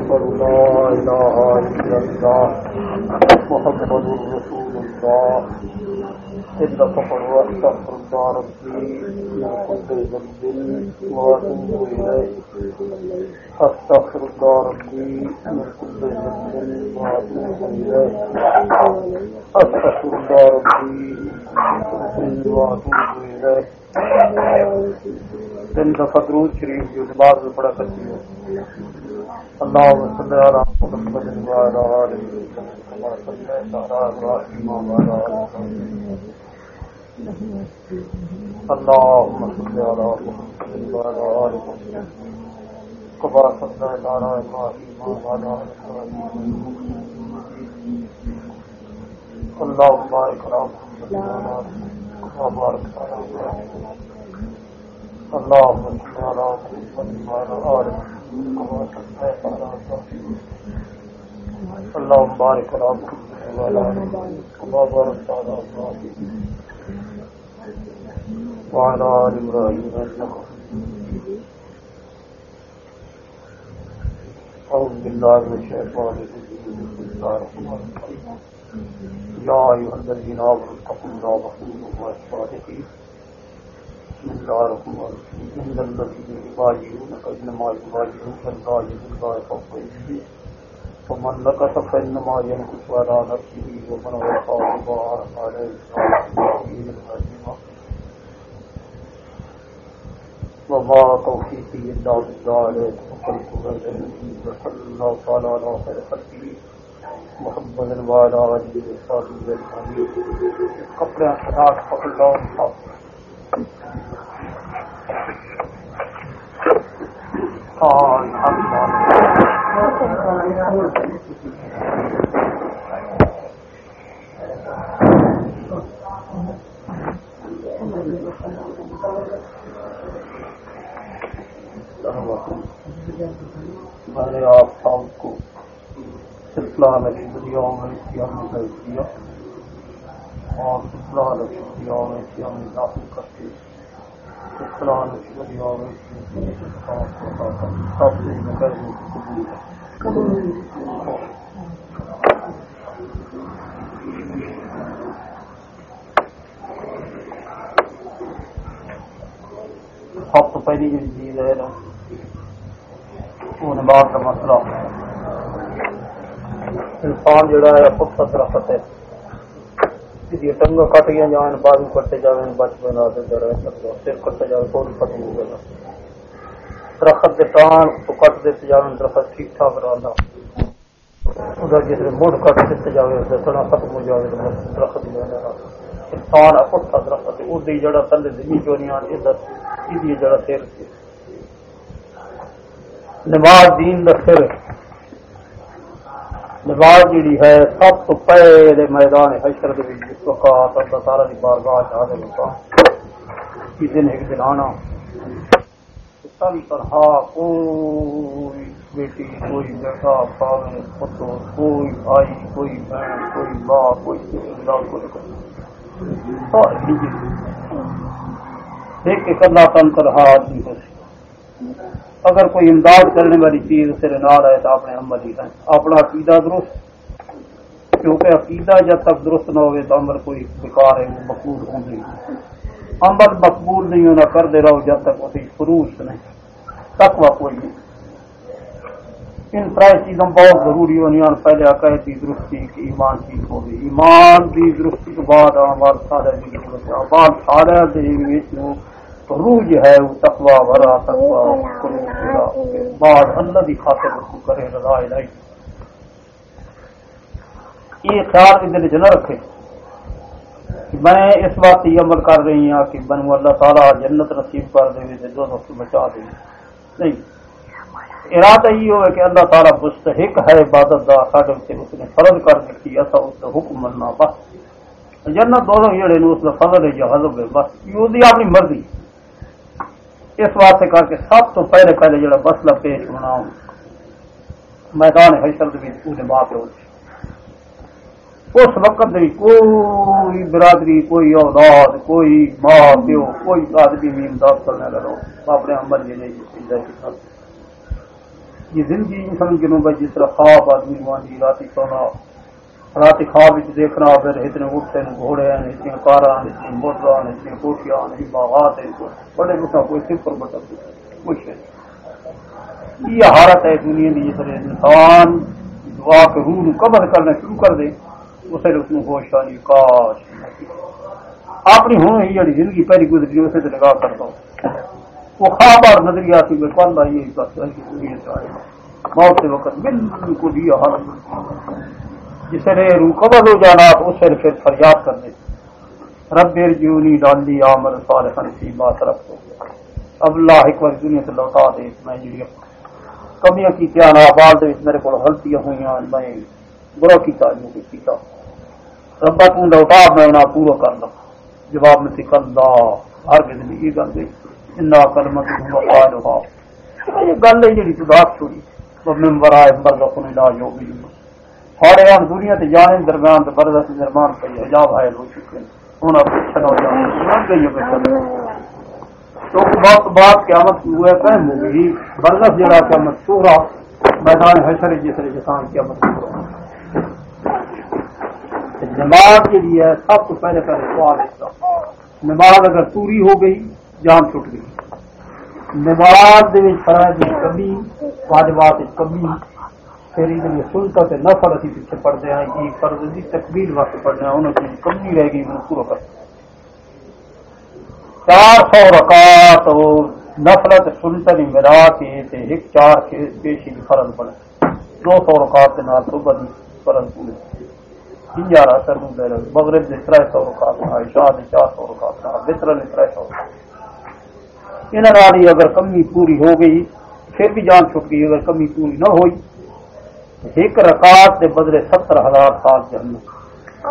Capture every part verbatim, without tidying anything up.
أكبر لا إله إلا الله محمد رسول الله إلا كفر وأستغفر الله ربي من كل ذنب وأتوب إليه أستغفر الله ربي من كل ذنب وأتوب إليه أستغفر الله ربي من كل ذنب وأتوب إليه دن دفعہ درود شریف جو نماز میں پڑھا کرتی ہے اللہم صلی علی محمد وعلی آلہ وسلم کما صلیت علی ابراہیم وعلی آل ابراہیم اللہم صلی علی محمد وعلی آلہ وسلم کما صلیت علی ابراہیم وعلی آل ابراہیم اللہم بارک علی محمد وعلی آلہ کما بارکت علی ابراہیم اللهم صل على محمد وعلى آل محمد كما صليت على إبراهيم اللهم بارك على محمد وعلى آل محمد كما باركت على إبراهيم وعلى آل إبراهيم إنك حميد مجيد أعوذ بالله من الشيطان الرجيم بسم الله الرحمن الرحيم يا أيها الذين آمنوا اتقوا الله وكونوا مع الصادقين بسم الله الرحمن الرحيم إن الذين يبايعونك إنما يبايعون الله يد الله فوق أيديهم فمن نكث فإنما ينكث على نفسه ومن وفى بما عهد عليه الله وما توفيقي إلا بالله عليه توكلت وعلى الله وصلى الله تعالى على خير خلقه محمد وعلى آله وصحبه أجمعين قبل أن أتحدث الله الحق قال الله میں نے آپ سب کو سلسلہ نشریوں میں سیاح میں کر دیا اور سلسلہ نشریوں میں سیاح میں داخل کرتے سلسلہ نشریوں میں سب سے نگر میں قبول سب تو پہلی جو چیز ہے نا وہ نماز کا مسئلہ انسان جڑا ہے پختہ درخت ہے یہ ٹنگا کٹ گیا جان بازو کرتے جائے بچ بنا دیتا رہ سکتا سر کرتے جائے کوئی ختم ہو گیا درخت کے ٹان تو کٹ دیتے جائے درخت ٹھیک ٹھاک رہا ادھر جس میں مڑ کٹ دیتے جائے سڑا ختم ہو جائے درخت انسان پختہ درخت ہے اس کی جڑا تھلے زمین چونی آن ادھر یہ جڑا سر نماز دین دا سر نماز جڑی ہے سب تو پہلے میدان حشر دے وچ جس وقت اللہ تعالی دی بارگاہ حاضر ہوتا کہ دن ایک دن آنا تن تنہا کوئی بیٹی کوئی بیٹا خاوند پتر کوئی بھائی کوئی بہن کوئی ماں کوئی اللہ کوئی ساری دیکھ کے کرنا تن تنہا آدمی ہو سی اگر کوئی امداد کرنے والی چیز اسے نال ہے تو اپنے عمل ہی ہے اپنا عقیدہ درست کیونکہ عقیدہ جب تک درست نہ ہوئے تو عمل کوئی بیکار ہے وہ مقبول ہوں نہیں عمل مقبول نہیں ہونا کرتے رہو جب تک وہی فروش نہیں تقویٰ کوئی نہیں ان ترائے چیزوں بہت ضروری ہونی ہیں پہلے عقائد کی درستی کی ایمان ٹھیک ہوگی ایمان کی درستی کے بعد اعمال صالحہ کی ضرورت ہے اعمال صالحہ کے روح جو ہے وہ تقویٰ بھرا تقویٰ بعد اللہ کی خاطر رکھو کرے رضا الہی یہ خیال بھی دل نہ رکھے کہ میں اس وقت یہ عمل کر رہی ہوں کہ بنو اللہ تعالیٰ جنت نصیب کر دے دو نفس بچا دے نہیں ارادہ یہ ہوئے کہ اللہ تعالیٰ مستحق ہے عبادت دا ساڈے تے اس نے فرض کر دیتی ایسا اس کا حکم مننا بس جنت دونوں جڑے نے اس کا فضل ہے یا حضب ہے بس یہ اپنی مرضی اس واسطے کر کے سب تو پہلے پہلے جڑا مسئلہ پیش ہونا میدان حشر دے پورے ماں پیو اس وقت بھی کوئی برادری کوئی اولاد کوئی ماں پیو کوئی آدمی بھی امداد کرنے لگا اپنے عمل یہ نہیں یہ زندگی انسان جنوں بھائی جس طرح خواب آدمی وہاں راتی سونا رات خواب دیکھنا پھر اتنے اٹھتے ہیں گھوڑے ہیں اتنی کاراں اتنی موٹر اتنی کوٹیاں اتنی باغات ہیں بڑے بڑا کوئی صفر بٹا کچھ ہے یہ حالت ہے دنیا کی. جس طرح انسان دعا کے روح قبض کرنا شروع کر دے اسے اس میں ہوش آنی کاش اپنی ہوں ہی جڑی زندگی پہلی گزری اسے تو نگاہ کرتا ہوں وہ خواب اور نظریہ سی کون بھائی یہ بس موت کے وقت بالکل یہ حالت جس نے روح قبض ہو جانا اس سے پھر فریاد کر دے رب ارجعونی لعلی اعمل صالحا فیما ترکت. اب اللہ ایک بار دنیا سے لوٹا دے میں جڑی کمیاں کی کیا نہ بال دے میرے کو غلطیاں ہوئی میں برا کیتا جو کیتا ربا تو لوٹا میں نہ پورا کر لوں. جواب میں سکھ اللہ ہر کسی یہ گل گئی انا کلمت قالھا یہ گل ہے جڑی تداس چھوڑی وہ برائے برزخ لا یوم سارے ہم دنیا تے جانے درمیان تے برزخ درمیان پہ حجاب حائل ہو چکے ہیں ہن اب چھڑو جان گئی ہے تو وقت بعد قیامت ہوئے قائم ہو گئی برزخ جڑا قیامت سورا میدان حشر جس طرح جسان قیامت نماز کے لیے سب سے پہلے پہلے سوال ہے نماز اگر پوری ہو گئی جان چھٹ گئی. نماز دے فرائض کی کمی واجبات کی کمی پھر یہ سنتا تے نفل اسی پیچھے پڑھتے ہیں کہ فرض دی تکبیر وقت پڑھنا ہے انہوں کی کمی رہ گئی انہوں پورا کر چار سو رکعت اور نفلت سنتا نہیں ملا کے تے ایک چار پیشی کی فرض پڑھے دو سو رکعت کے نال صبح دی فرض پورے ہنجارہ سر مغرب نے تر سو رکعت عشاء نے چار سو رکعت بہتر نے تر سو انہوں نے اگر کمی پوری ہو گئی پھر بھی جان چھٹ گئی اگر کمی پوری نہ ہوئی ایک رکعت کے بدلے ستر ہزار سال جہنم.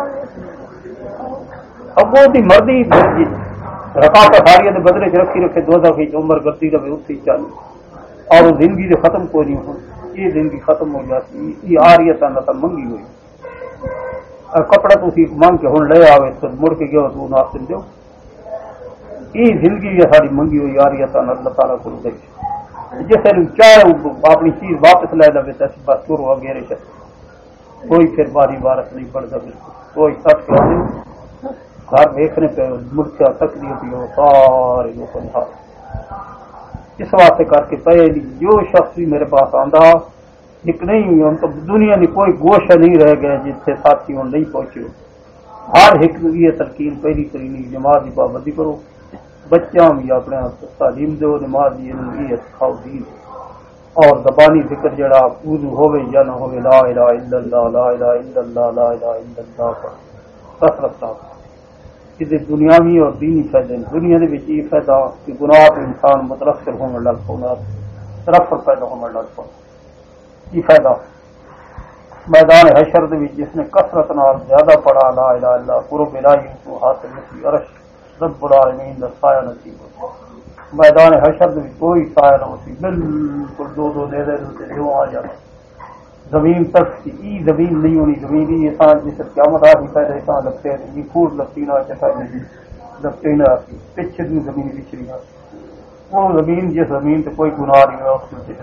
اب وہ دی مرضی رکعت ساری کے بدلے چ رکھی رکھے دو دفعے عمر کرتی رہے اس سے چل اور وہ زندگی سے ختم کوئی نہیں ہو یہ زندگی ختم ہو جاتی یہ آ رہی ہے نہ منگی ہوئی کپڑا تھی منگ کے ہوں لے آئے تو مڑ کے گیا تو ناسن دو یہ زندگی ہے ساری منگی ہوئی آ رہی ہے اللہ تعالیٰ کو دے جس نے چاہے اپنی چیز واپس لے لے تو بس تر ہوا گیرے چ کوئی پھر باری بارش نہیں پڑتا بالکل کوئی سچ کر گھر دیکھنے پہ مرچا تکلیف ہو سارے لوگ اس واسطے کر کے پہلی جو شخص بھی میرے پاس آندا ایک نہیں ہم تو دنیا میں کوئی گوشہ نہیں رہ گیا جس سے ساتھی ہوں نہیں پہنچے ہر ایک یہ تلقین پہلی کرینی نماز کی پابندی کرو بچوں بھی اپنے تعلیم دو نماز یہ سکھاؤ دین اور زبانی ذکر جڑا وضو ہوے یا نہ ہوے لا الہ الا اللہ لا الہ الا اللہ لا الہ الا اللہ کا کثرت کا اس دنیاوی اور دینی فائدے دنیا دے وچ یہ فائدہ کہ گناہ تو انسان مترفع ہونے لگ پونا طرف پیدا ہونے لگ پونا یہ فائدہ میدان حشر دے وچ جس نے کثرت نال زیادہ پڑھا لا الہ الا اللہ قرب الہی کو حاصل کی عرش رب العالمین دا سایہ نصیب میدان حشر میں کوئی سایہ نہ ہوتی بالکل دو دو دے دے دے دے آ جاتا زمین تک کی ای زمین نہیں ہونی زمین یہ سان جس قیامت آ گئی پہلے سان لگتے ہیں یہ پھول لگتی نہ چاہتا ہے لگتے نہ آتی پچھے بھی زمین بچھڑی نہ وہ زمین جس زمین پہ کوئی گناہ نہیں ہوا اس میں سے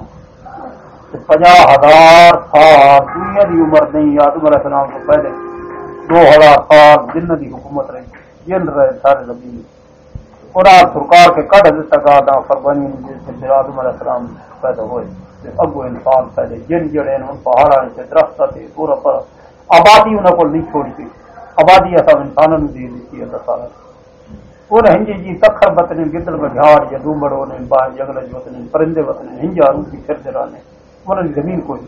خواب پناہ ہزار سال دنیا کی عمر نہیں آدم علیہ السلام کو پہلے دو ہزار سال جن کی حکومت رہی جن رہے سارے زمین قرآن سرکار کے کٹ دیتا گا فربنی جس آدم علیہ السلام پیدا ہوئے اگو انسان پہلے جن جڑے ان پہاڑا سے درخت تھے پورا پر آبادی انہوں کو نہیں چھوڑی تھی آبادی ایسا انسانوں نے دے دی اللہ تعالیٰ انہیں ہنجی جی تکھر بتنے گدڑ بجھاڑ یا ڈومڑ ہونے باہر جنگل وطنے پرندے وطنے ہنجا روسی پھر جرانے انہوں نے زمین کوئی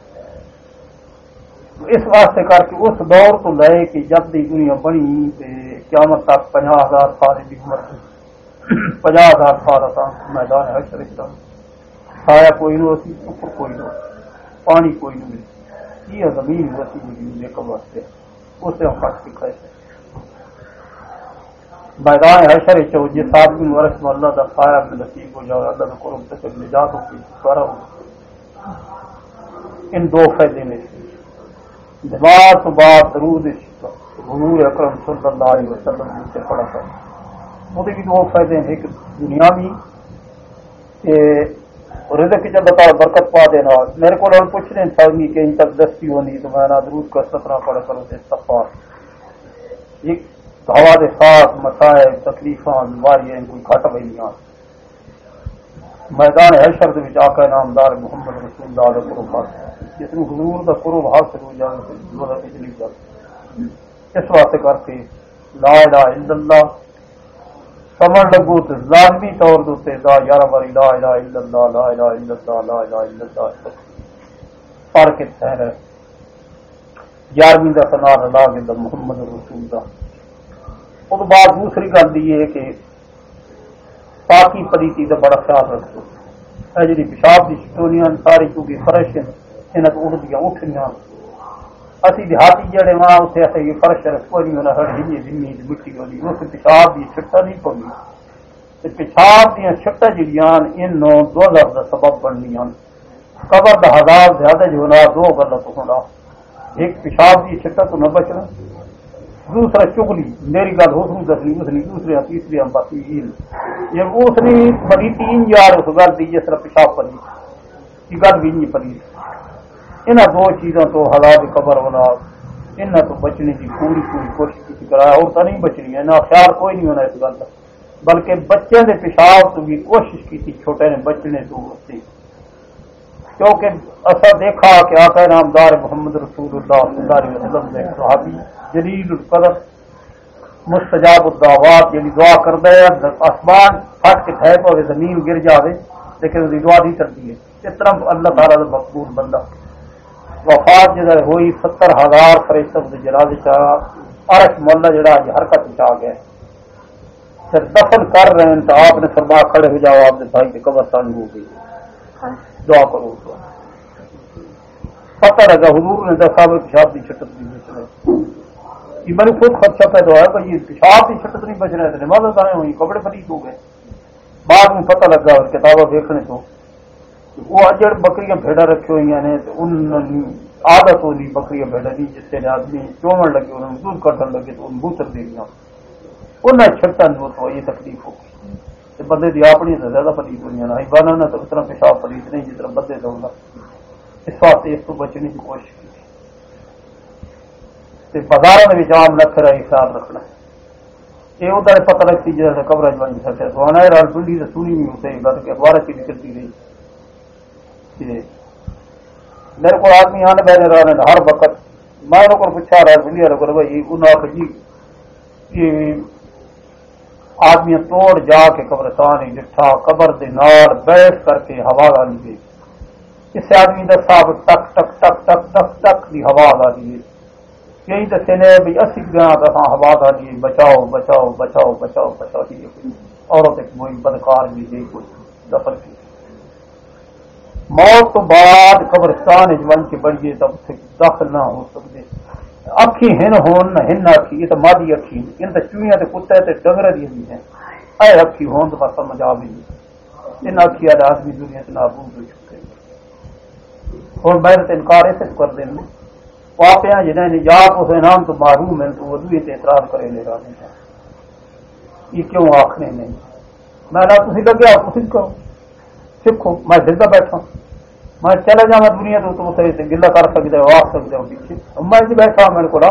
اس واسطے کر کے اس دور تو لے کہ جب دی دنیا بنی قیامت تک پناہ ہزار سال کی عمر پناہ ہزار سال تھا میدان حشر سایہ کوئی نہ ہوتی اوپر کوئی نہ پانی کوئی نہ ملتی یہ زمین ہوتی زمین ایک واسطے اسے ہم کٹ کے کھائے میدان حشر چو جس آدمی ورث میں اللہ کا سایہ میں نصیب ہو جائے اللہ کا قرب تک نجات ہوتی کرا ہو ان دو فائدے میں نماز تو بعد درود حضور اکرم صلی اللہ علیہ وسلم سے پڑھا کر وہ بھی دو فائدے ہیں ایک دنیاوی کہ رزق کی بتا برکت پا دینا. میرے کو پوچھنے چاہیے کہ ان تک دستی ہونی تو میں درود کا سترہ پڑھ کروں سے استغفار. یہ ہوا کے ساتھ مسائل تکلیفاں بیماریاں کوئی گھٹ ویلیاں میدان حشر دے وچ آقا نامدار محمد رسول اللہ دے قرب جس نو حضور دا قرب حاصل ہو جائے تو وہ پچھلی گل اس واسطے کرتے لا الہ الا اللہ سمجھ لگو تو لازمی طور تے دا یار باری لا الہ الا اللہ لا الہ الا اللہ لا الہ الا اللہ پڑھ کے ٹھہر یارویں دا ثنا لا کے محمد رسول دا. اس بعد دوسری گل یہ ہے کہ پاکی پلیتی کا بڑا خیال رکھو. یہ جی پیشاب کی شٹونیاں ساری کیونکہ فرش یہاں کو اٹھدیاں اٹھنیاں اسی دیہاتی جڑے وہاں اتنے ایسے یہ فرش کوئی نہیں ہونا ہڑی زمین مٹی والی اس پیشاب کی چھٹا نہیں پڑی. پیشاب دیا چھٹا جڑیاں ان دو لفظ کا سبب بننیاں. قبر کا ہزار زیادہ جو ہونا دو غلط ہونا. ایک پیشاب کی چھٹا تو نہ بچنا دوسرا چگلی میری گل ہو سکوں دسنی اس نے دوسرے تیسری ہم باقی یہ اس نے بڑی تین یار اس گل دی جس طرح پیشاب پلی کی گل بھی نہیں پلی. انہاں دو چیزوں تو حالات قبر والا انہاں تو بچنے کی پوری پوری کوشش کی کرایا اور تو نہیں بچنی ہے نہ خیال کوئی نہیں ہونا اس گل کا بلکہ بچے نے پیشاب تو بھی کوشش کی تھی چھوٹے نے بچنے تو سے کیونکہ اصا دیکھا کہ آقا نامدار محمد رسول اللہ صلی اللہ علیہ وسلم نے صحابی جلیل القدر مستجاب الدعوات یعنی دعا کرتا ہے آسمان پھٹ کے ٹھہر پہ زمین گر جائے لیکن اس دعا نہیں کرتی ہے. اس طرح اللہ تعالیٰ کا مقبول بندہ وفات جگہ ہوئی ستر ہزار فرشتوں کے جنازے چاہ عرش مولا جڑا حرکت چ آ گیا پھر دفن کر رہے ہیں تو آپ نے فرمایا کھڑے ہو جاؤ آپ نے بھائی کی قبرستانی ہو گئی دعا کرو. پتہ لگا حضور نے دسا پیشاب کی چھٹت نہیں بچ رہے یہ میرے خود خدشہ پیدا ہوا بھائی پیشاب کی چھٹت نہیں بچ رہے نماز دائیں ہوئی کپڑے پلیت ہو گئے. بعد میں پتہ لگا اور کتابیں دیکھنے تو وہ اجڑ بکریاں بھیڑا رکھی ہوئی ہیں تو ان عادت ہوئی بکریاں بھیڑا نہیں جس سے آدمی چومن لگے انہوں نے دودھ کٹن لگے تو ان بوتر دے دیا انہیں چھٹن وہ تو یہ تکلیف ہو گئی. بندے کی اپنی تو زیادہ پلیت ہوئی ہیں بنا نہ تو اس طرح پیشاب پلیت نہیں جس طرح بندے دوڑا اس واسطے اس کو بچنے کی کوشش کی. بازار میں عام نہ کرا خیال رکھنا یہ ادھر پتہ لگتی جیسے قبر بن سکے سونا رال پنڈی سے سنی نہیں ہوتے بل کہ اخبار کی نکلتی رہی. میرے کو آدمی آنے بہنے رہے ہر وقت میں انہوں کو پوچھا رہا پنڈی والے کو بھائی انہوں نے جی آدمی توڑ جا کے قبرستان ہی ڈٹھا قبر دے نال بیٹھ کر کے ہوا ڈالی گئی. اس آدمی کا سب ٹک ٹک ٹک ٹک ٹک ٹک کی ہوا ڈالی گئی. یہی دسے نے بھی اسی گیا تو ہوا ڈالی بچاؤ بچاؤ بچاؤ بچاؤ بچاؤ عورت ایک وہی بدکار بھی دے کوئی دفن کی. موت تو بعد قبرستان بن کے بڑھیے تب داخل نہ ہو سکتے. اکھی ہن ہون نہ ہن اکھی یہ تو مادی اکھی ان تو چوئیاں تے کتے تے ڈنگر دی بھی ہیں اے اکھی ہون تو بس سمجھ آ بھی نہیں ان اکھی والے آدمی دنیا سے نابود ہو چکے اور میں تو انکار ایسے کر دیں آپ یہاں جنہیں نجات اس انعام تو معروم ہے تو وہ بھی اعتراض کرے لے رہا نہیں یہ کیوں آخنے نہیں میں نہ تھی لگے آپ کچھ کرو سیکھو میں زندہ بیٹھا میں چلا جا میں دنیا تو گلا کر سکتا ہوں آخ سکتا ہوں پیچھے میں بھی بیٹھا میرے کو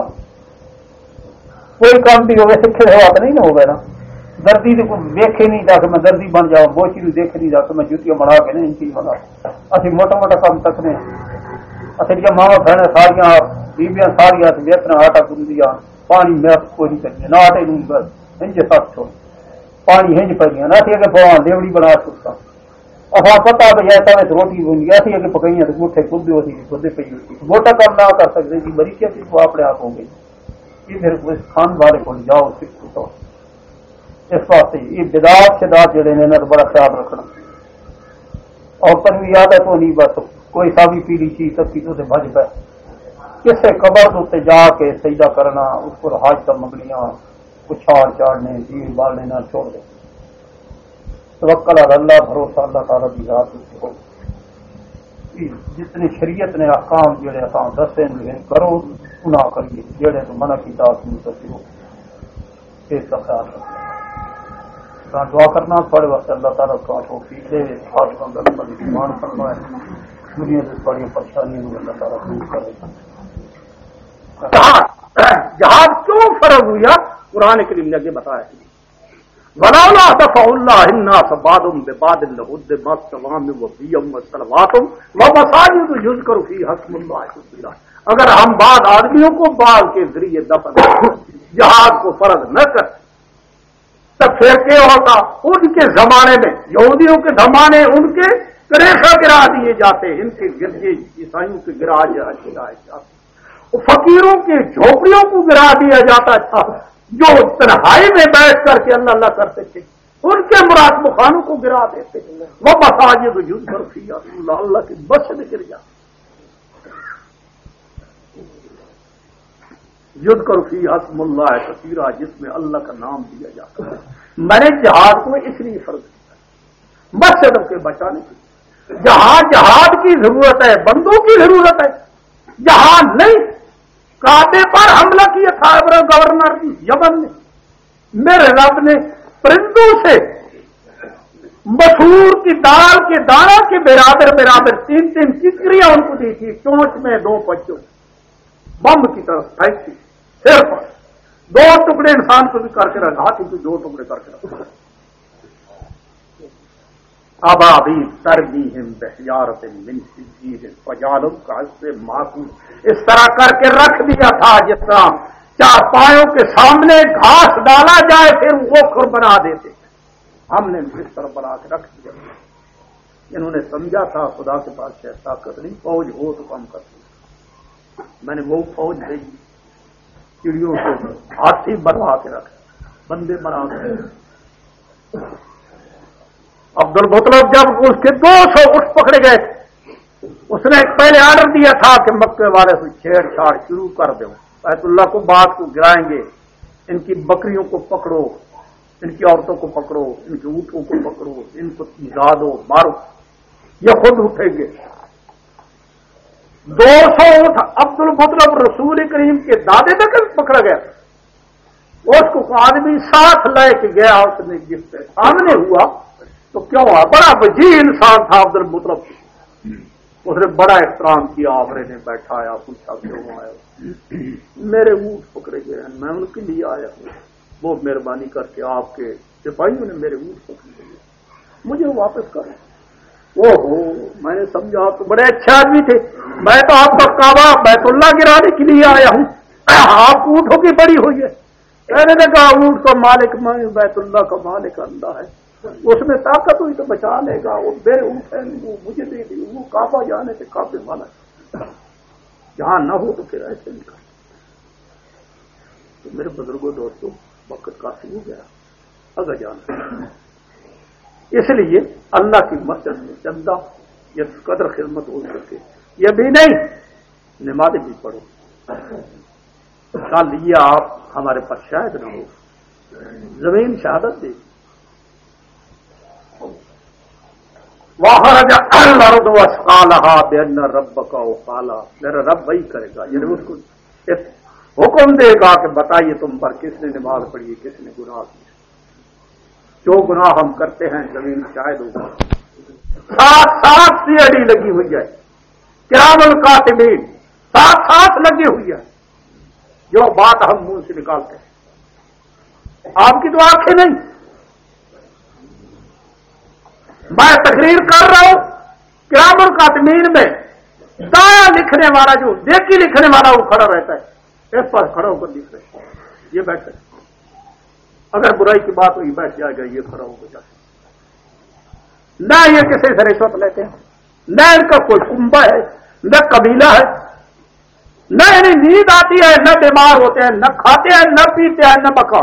کوئی کام بھی ہوگا سیکھے ہوا تو نہیں نہ ہوگا نا. دردی تو کوئی دیکھے نہیں جا کے میں دردی بن جاؤں بوچی بھی دیکھ نہیں جا کے میں جوتیاں بنا کے نہیں ان چیز بنا اسی موٹا موٹا کام تک نے اصل ماوا بہن ساریاں بیبیاں ساریا ویتنا آٹا گندیا پانی میں کوئی نہیں کرنی نہ آٹے نہیں بس ہنج سات چھوڑ پانی ہنج پہ نہ تھی کہ پوا دیوڑی بنا چکا اصا پتا بھی ایسا میں روٹی بنی ایسی ہے کہ پکائیاں تو گوٹے خود ہوتی خود پی ہوتی موٹا کام نہ کر سکتے تھی بری کیا چیز وہ اپنے آپ ہو گئی. یہ پھر خان والے کو جاؤ سکھو اس واسطے یہ بدعات شدات جڑے نے تو بڑا خیال رکھنا اور پر بھی یاد ہے تو نہیں بس کوئی سابی پیلی چیز سکی تو بج پہ کسے قبر اتنے جا کے سجدہ کرنا اس کو حاجت منگنیاں پچھاڑ چاڑنے جیل بالنے نہ چھوڑ دے. توکل اللہ بھروسہ اللہ تعالیٰ کی ذات ہو جتنے شریعت نے احکام جڑے احکام دسے کرو نہ کریے جڑے تو منع کی تاثیر ہو اس کا خیال رکھنا. دعا کرنا تھوڑے واسطے اللہ تعالیٰ کو توفیق دے خاص طور پر بڑی ایمان فرمائے دنیا سے بڑی پریشانیوں کو اللہ تعالیٰ دور کرے. جہاد کیوں فرض ہوا قرآن کریم نے آگے بتایا وَلَوْلَا دَفْعُ اللَّهِ النَّاسَ بَعْضَهُم بِبَعْضٍ لَهُدِّمَتْ صَوَامِعُ وَبِيَعٌ وَصَلَوَاتٌ وَمَسَاجِدُ يُذْكَرُ فِيهَا اسْمُ اللَّهِ كَثِيرًا. اگر ہم بعض آدمیوں کو بعض کے ذریعے دفن جہاد کو فرض نہ کر تب پھر کیا ہوتا؟ ان کے زمانے میں یہودیوں کے زمانے ان کے کریشہ گرا دیے جاتے، ان کے گرجے عیسائیوں کے گرا گرائے جاتے، فقیروں کے جھوپڑیوں کو گرا دیا جاتا تھا جو تنہائی میں بیٹھ کر کے اللہ اللہ کرتے تھے، ان کے مراد مخانوں کو گرا دیتے. وہ مساجد یذکر فیہا اللہ اللہ کی مسجد گر جاتے یذکر فیہا اسم اللہ کثیرا جس میں اللہ کا نام دیا جاتا ہے. میں نے جہاد کو اس لیے فرض کیا مسجد کے بچانے کی. جہاں جہاد کی ضرورت ہے بندوں کی ضرورت ہے، جہاں نہیں کعبے پر حملہ کیا تھا گورنر یمن نے، میرے رب نے پرندوں سے مسور کی دال کے دانا کے برابر برابر تین تین ککریاں ان کو دی تھی، چونچ میں دو بچوں بم کی طرف پھینک تھی، صرف دو ٹکڑے انسان کو بھی کر کے رکھا تھی تو دو ٹکڑے کر کے رکھا. ابابی ترمیہم بحجارۃ من سجیل فجعلہم کعصف مأکول. اس طرح کر کے رکھ دیا تھا جس طرح چارپایوں کے سامنے گھاس ڈالا جائے پھر وہ کھر بنا دیتے. ہم نے اس طرح بنا کے رکھ دیا. انہوں نے سمجھا تھا خدا کے پاس شاید طاقت نہیں، فوج ہو تو کم کر دیا. میں نے وہ فوج بھیجی، چڑیوں کو ہاتھی بنوا کے رکھ بندے بنا کے. عبد المطلب جب اس کے دو سو اٹھ پکڑے گئے اس نے پہلے آرڈر دیا تھا کہ مکے والے سے چھیڑ چھاڑ شروع کر دو، بیت اللہ کو بات کو گرائیں گے، ان کی بکریوں کو پکڑو، ان کی عورتوں کو پکڑو، ان کے اونٹوں کو پکڑو، ان کو نگادو مارو، یہ خود اٹھیں گے. دو سو اٹھ عبد المطلب رسول کریم کے دادے تک پکڑا گیا. اس کو آدمی ساتھ لے کے گیا، اس نے گفٹ سامنے ہوا تو کیا ہوا؟ بڑا وجی انسان تھا عبد المطلب، اس نے بڑا احترام کیا، آبرے نے بیٹھایا، پوچھا کیوں آیا؟ میرے اونٹ پکڑے گئے ہیں، میں ان کے لیے آیا ہوں، وہ مہربانی کر کے آپ کے سپاہیوں نے میرے اونٹ پکڑے گئے، مجھے واپس کرو. او ہو میں نے سمجھا آپ تو بڑے اچھے آدمی تھے، میں تو آپ کا کعبہ بیت اللہ گرانے کے لیے آیا ہوں، آپ کو اونٹوں کی بڑی ہوئی ہے. کہنے لگا اونٹ کا مالک میں، بیت اللہ کا مالک اللہ ہے، اس میں طاقت ہوئی تو بچا لے گا، وہ میرے اونٹ ہے وہ مجھے دے دی، وہ کعبہ جانے سے کعبے والا جہاں نہ ہو تو پھر ایسے نہیں کر. تو میرے بزرگوں دوستوں وقت کافی ہو گیا اگر جانا. اس لیے اللہ کی مسجد میں چندہ یہ قدر خدمت ہو سکے یہ بھی نہیں، نمازیں بھی پڑھو. کل یہ آپ ہمارے پاس شاید نہ ہو، زمین شہادت دے وَأَخْرَجَ الْأَرْضُ وَأَثْقَالَهَا بِأَنَّ رَبَّكَ أَوْحَىٰ. میرا رب وہی کرے گا، یعنی اس کو حکم دے گا کہ بتائیے تم پر کس نے نماز پڑھی، کس نے گناہ کیا. جو گناہ ہم کرتے ہیں زمین شاہد ہوگا. ساتھ ساتھ سی اڈی لگی ہوئی ہے، کرام الکاتبین ساتھ ساتھ لگی ہوئی ہے. جو بات ہم منہ سے نکالتے ہیں آپ کی تو آنکھیں نہیں. میں تقریر کر رہا ہوں، کرام الکاتبین میں دایا لکھنے والا جو دیکھی لکھنے والا وہ کھڑا رہتا ہے، اس پر کھڑا ہو کر لکھ رہے یہ بیٹھے. اگر برائی کی بات ہوئی بیٹھ جائے گا، یہ کھڑا ہو جائے. نہ یہ کسی سے رشوت لیتے ہیں، نہ ان کا کوئی کنبہ ہے، نہ قبیلہ ہے، نہ انہیں نیند آتی ہے، نہ بیمار ہوتے ہیں، نہ کھاتے ہیں، نہ پیتے ہیں، نہ مکان.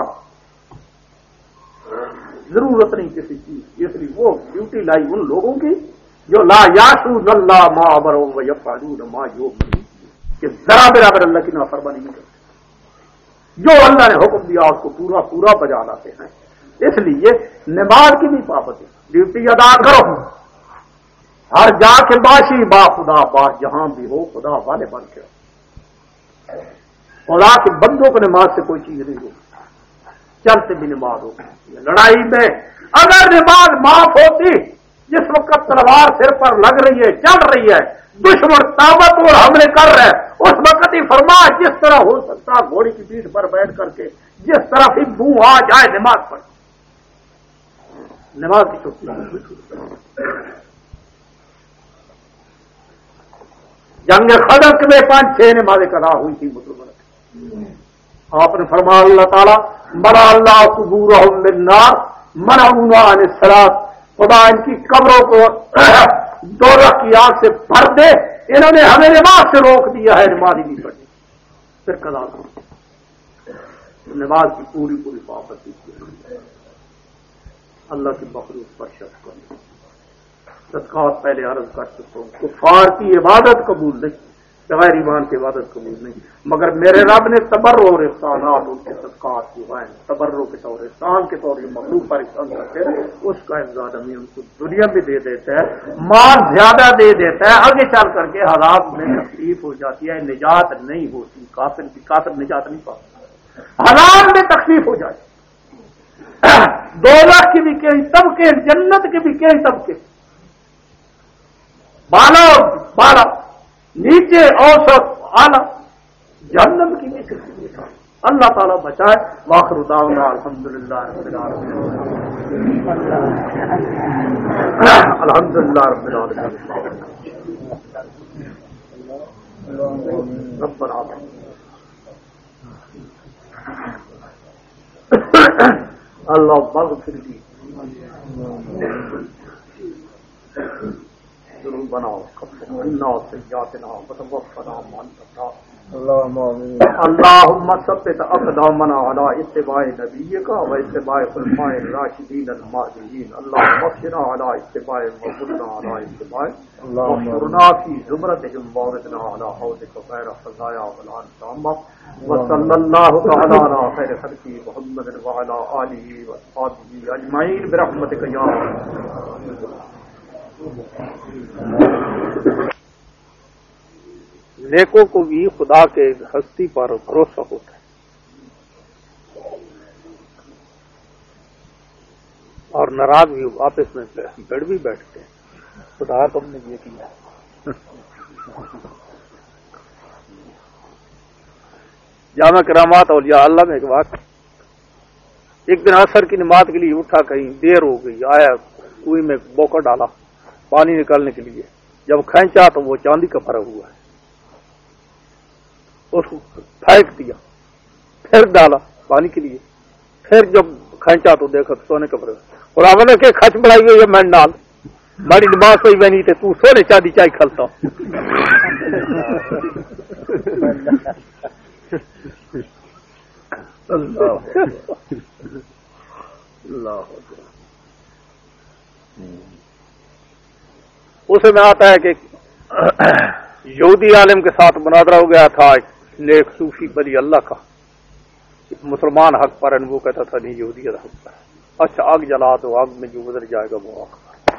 ضرورت نہیں کسی چیز. اس لیے وہ ڈیوٹی لائی ان لوگوں کی جو لا یعصون اللہ ما امرهم ویفعلون ما یؤمرون، کہ ذرا برابر اللہ کی نافرمانی نہیں کرتے، جو اللہ نے حکم دیا اس کو پورا پورا بجا لاتے ہیں. اس لیے نماز کی بھی پابندی، ڈیوٹی ادا کرو. ہر جا کے باشی با خدا باش جہاں بھی ہو خدا والے بن کے خدا کے بندوں کو نماز سے کوئی چیز نہیں ہوگی، چلتے بھی نماز ہوگی. لڑائی میں اگر نماز معاف ہوتی جس وقت تلوار سر پر لگ رہی ہے چل رہی ہے دشمن طاقت اور حملے کر رہے ہیں اس وقت ہی فرما جس طرح ہو سکتا گھوڑی کی پیٹھ پر بیٹھ کر کے جس طرح ہی منہ آ جائے نماز پر نماز کی چھٹی جنگ خندق میں پانچ چھ نمازیں قضا ہوئی تھی مسلمان آپ نے فرمایا اللہ تعالیٰ بڑا اللہ قبورہم من نار منعونا عن الصلاۃ خدا ان کی قبروں کو دوزخ کی آگ سے بھر دے انہوں نے ہمیں نماز سے روک دیا ہے نماز ہی نہیں پڑھی پھر قضا نماز کی پوری پوری پابندی کی اللہ کی مخلوق پر شک کریں صدقات پہلے عرض کر چکا ہوں کفار کی عبادت قبول نہیں بغیر ایمان کی عبادت قبول نہیں مگر میرے رب نے تبرع اور احسانات ان کے صدقات کی وائن تبرع کے طور احسان کے طور یہ مخلوق پر احسان کرتے ہیں اس کا امداد ہمیں ان کو دنیا میں دے دیتا ہے مال زیادہ دے دیتا ہے آگے چل کر کے حالات میں تکلیف ہو جاتی ہے نجات نہیں ہوتی کافر کی کافر نجات نہیں پاتا حالات میں تکلیف ہو جاتی دو لاکھ کی بھی کئی طبقے جنت کے بھی کئی طبقے بالا اور بالا نیچے اوسط اعلی جہنم کی بھی قسم اللہ تعالیٰ بچائے واخر دعوانا الحمدللہ رب العالمین الحمدللہ رب العالمین رب العالمین اللہ اغفر لی ذنوبنا وكفر عنا سيئاتنا وتوفنا مع الابرار اللهم امين اللهم ثبت اقدامنا على اتباع نبيك واتباع خلفاء الراشدين المهديين اللهم اغفرنا على اتباع وقلنا على اتباع واحشرنا في زمرتهم واردنا على حوضك غير خزايا ولا نسامة وصلى الله تعالى على خير خلقه محمد وعلى اله واصحابه اجمعين برحمتك يا ارحم نیکوں کو بھی خدا کے ہستی پر بھروسہ ہوتا ہے اور ناراض بھی آپس میں بڑھ بھی بیٹھتے ہیں خدا تم نے یہ کیا جامع کرامات اولیاء اللہ میں ایک بات ایک دن عصر کی نماز کے لیے اٹھا کہیں دیر ہو گئی آیا کنویں میں بوکر ڈالا پانی نکالنے کے لیے جب کھینچا تو وہ چاندی کا بھرا ہوا ہے اس کو پھینک دیا پھر ڈالا پانی کے لیے پھر جب کھینچا تو دیکھا تو سونے کا بھرا اور آپ نے کہ کھچ بڑھائی ہوئی ہے میں ڈال ہماری نماز ہوئی بنی تھے تو سونے چاندی چائے کھلتا اس میں آتا ہے کہ یہودی عالم کے ساتھ مناظرہ ہو گیا تھا نیک صوفی ولی اللہ کا مسلمان حق پر ہے وہ کہتا تھا نہیں یہودی حق پر ہے اچھا آگ جلا تو آگ میں جو گزر جائے گا وہ آگ پر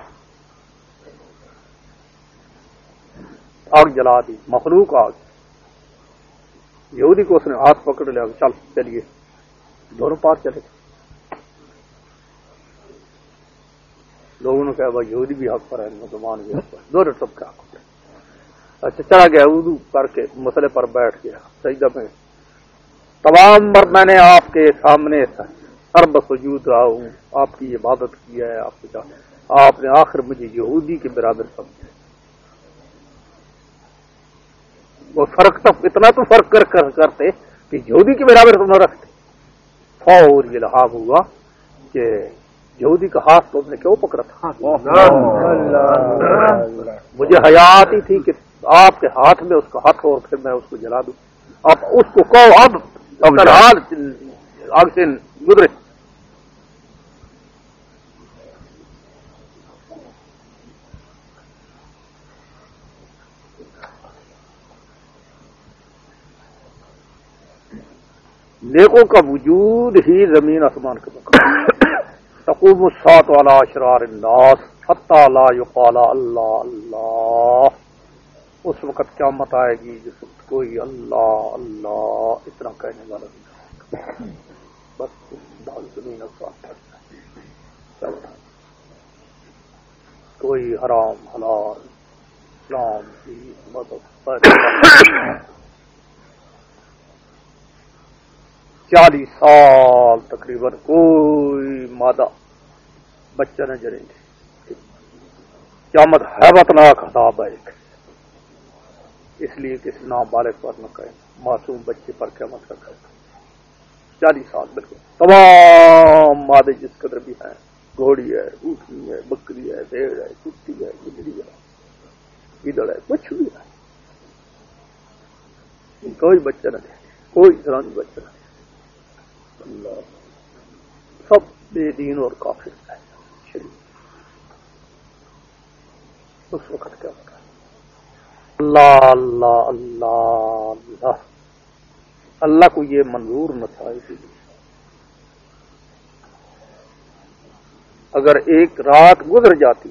آگ جلا دی مخلوق آگ یہودی کو اس نے ہاتھ پکڑ لیا چل چلیے دونوں پار چلے تھے لوگوں نے کہا بھائی یہودی بھی حق پر ہے مسلمان بھی حق پر ہے دونوں سب کے حق پر ہے اچھا چلا گیا وضو کر کے مسئلے پر بیٹھ گیا سجدہ میں تمام مر میں نے آپ کے سامنے عرب سجود رہا ہوں آپ کی عبادت کی ہے آپ کی آپ نے آخر مجھے یہودی کے برابر سمجھا وہ فرق تو اتنا تو فرق کر کر کرتے کہ یہودی کے برابر تم نہ رکھتے فور یہ لحاظ ہوا کہ یہودی کا ہاتھ تو نے کیوں پکڑا تھا مجھے حیات ہی تھی کہ آپ کے ہاتھ میں اس کا ہاتھ ہو اور پھر میں اس کو جلا دوں آپ اس کو کہو اب اگر حال آگ سے گزرے نیکوں کا وجود ہی زمین آسمان کا مقام تقوم الساعة على اشرار الناس حتى لا يقال اللہ اللہ اس وقت قیامت آئے گی جس وقت کوئی اللہ اللہ اتنا کہنے والا نہیں بس زمین آسمان کوئی حرام حلال اسلام کی مذہب چالیس سال تقریباً کوئی مادہ بچہ نہ جریں گے. قیامت ہیبتناک عذاب ہے ایک، اس لیے کسی نابالغ پر نہ کہیں، معصوم بچے پر قیامت کا کہیں. چالیس سال بالکل تمام مادے جس قدر بھی ہیں، گھوڑی ہے، اونٹنی ہے، بکری ہے، بھیڑ ہے، کتی ہے، بجلی ہے، گیدڑ ہے، کچھ بھی ہے، کوئی بچہ نہ دے، کوئی اسلامی بچہ نہ دے. اللہ سب بے دین اور کافر ہے. شریف اس وقت کیا ہوگا؟ اللہ اللہ اللہ اللہ اللہ کو یہ منظور نہ تھا. اسی لیے اگر ایک رات گزر جاتی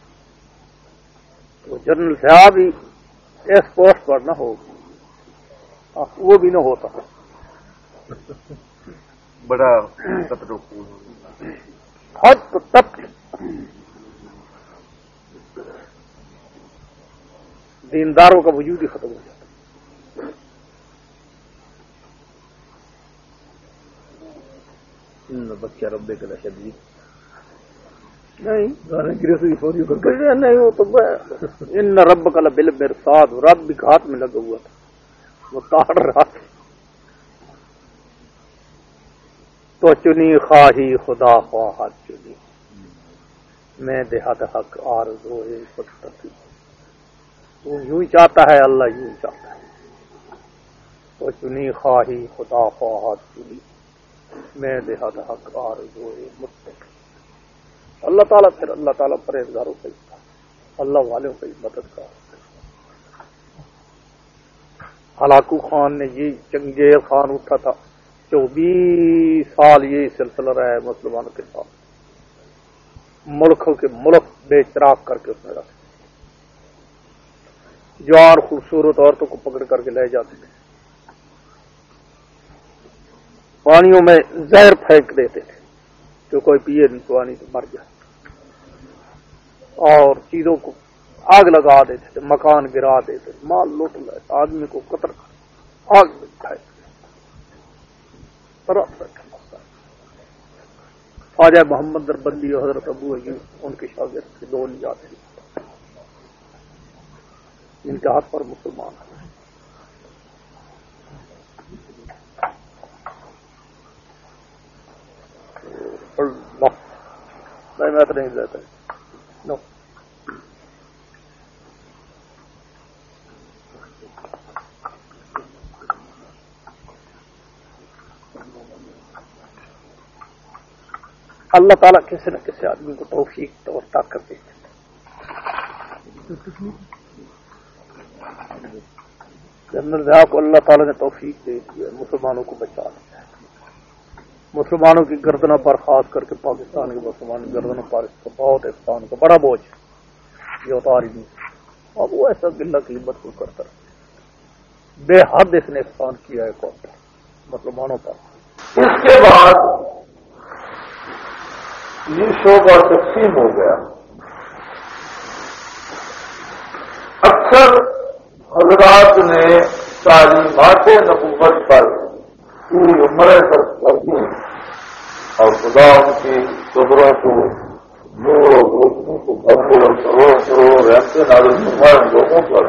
تو جنرل صاحب ہی اس پوسٹ پر نہ ہو، وہ بھی نہ ہوتا. بڑا حج تو تب دینداروں کا وجود ہی ختم ہو جاتا. بچہ ربے کا شدید نہیں نہیں وہ تو ان رب کا بل مرصاد، رب بھی ہاتھ میں لگا ہوا تھا، وہ کاٹ رہا تھا. تو چنی خواہی خدا خواہد چنی، میں دیہات حق آرزو پتہ، وہ یوں ہی چاہتا ہے، اللہ یوں ہی چاہتا ہے. تو چنی خواہی خدا خواہد چنی، میں دیہات حق آرزو متقی. اللہ تعالیٰ پھر اللہ تعالیٰ پرہیزگاروں کا اللہ والوں کا مدد کا. ہلاکو خان نے یہ چنگیز خان اٹھا تھا، چوبیس سال یہ سلسلہ رہا ہے مسلمانوں کے ساتھ، ملکوں کے ملک بے چراغ کر کے اس نے رکھا. جوان خوبصورت عورتوں کو پکڑ کر کے لے جاتے تھے، پانیوں میں زہر پھینک دیتے تھے کہ کوئی پیے نہیں پانی تو مر جائے، اور چیزوں کو آگ لگا دیتے تھے، مکان گرا دیتے تھے، مال لوٹ لے، آدمی کو قتل کر آگ میں پھینک طرح طرح کے مسائل. خواجہ محمد دربندی اور حضرت ابو ایوب ان کے شاگرد کے دو نجات تھے، ان کے ہاتھ پر مسلمان ہیں. نہیں میں تو نہیں لیتا نو. اللہ تعالیٰ کسی نہ کسی آدمی کو توفیق اور طاقت دیتے ہیں. جنرل ضیاء کو اللہ تعالیٰ نے توفیق دے دی ہے، مسلمانوں کو بچا دیا ہے. مسلمانوں کی گردنوں پر خاص کر کے پاکستان کے مسلمان گردنوں پر اس کا بہت احسان کا بڑا بوجھ یہ اتاری نہیں. اب وہ ایسا گلہ قیمت کو کرتا رہتا، بے حد اس نے احسان کیا ہے کون مسلمانوں پر. اس کے بعد یہ شعبہ تقسیم ہو گیا. اکثر حضرات نے تعلیمات نبوت پر پوری عمریں خرچ کر دی اور خدا ان کی قدروں کو نور و روشنی کو بھرپور اور کروڑوں کروڑ رہتے نازل فرمائے لوگوں پر.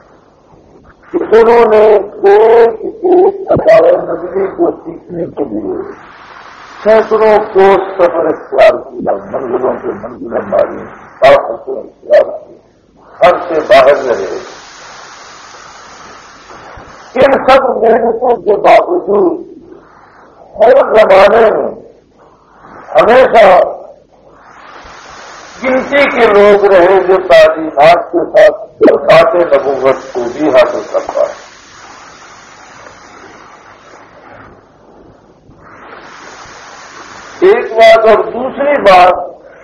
انہوں نے ایک ایک اثار نبی کو سیکھنے کے لیے سینکڑوں کو سفر اختیار کیا، منزلوں سے منزلیں ماری، طاقتیں اختیار کی، گھر سے باہر رہے. ان سب محنتوں کے باوجود ہر زمانے میں ہمیشہ گنتی کے لوگ رہے جو تعلیمات کے ساتھ برکات نبوت کو بھی حاصل کر پائے. ایک بات. اور دوسری بات،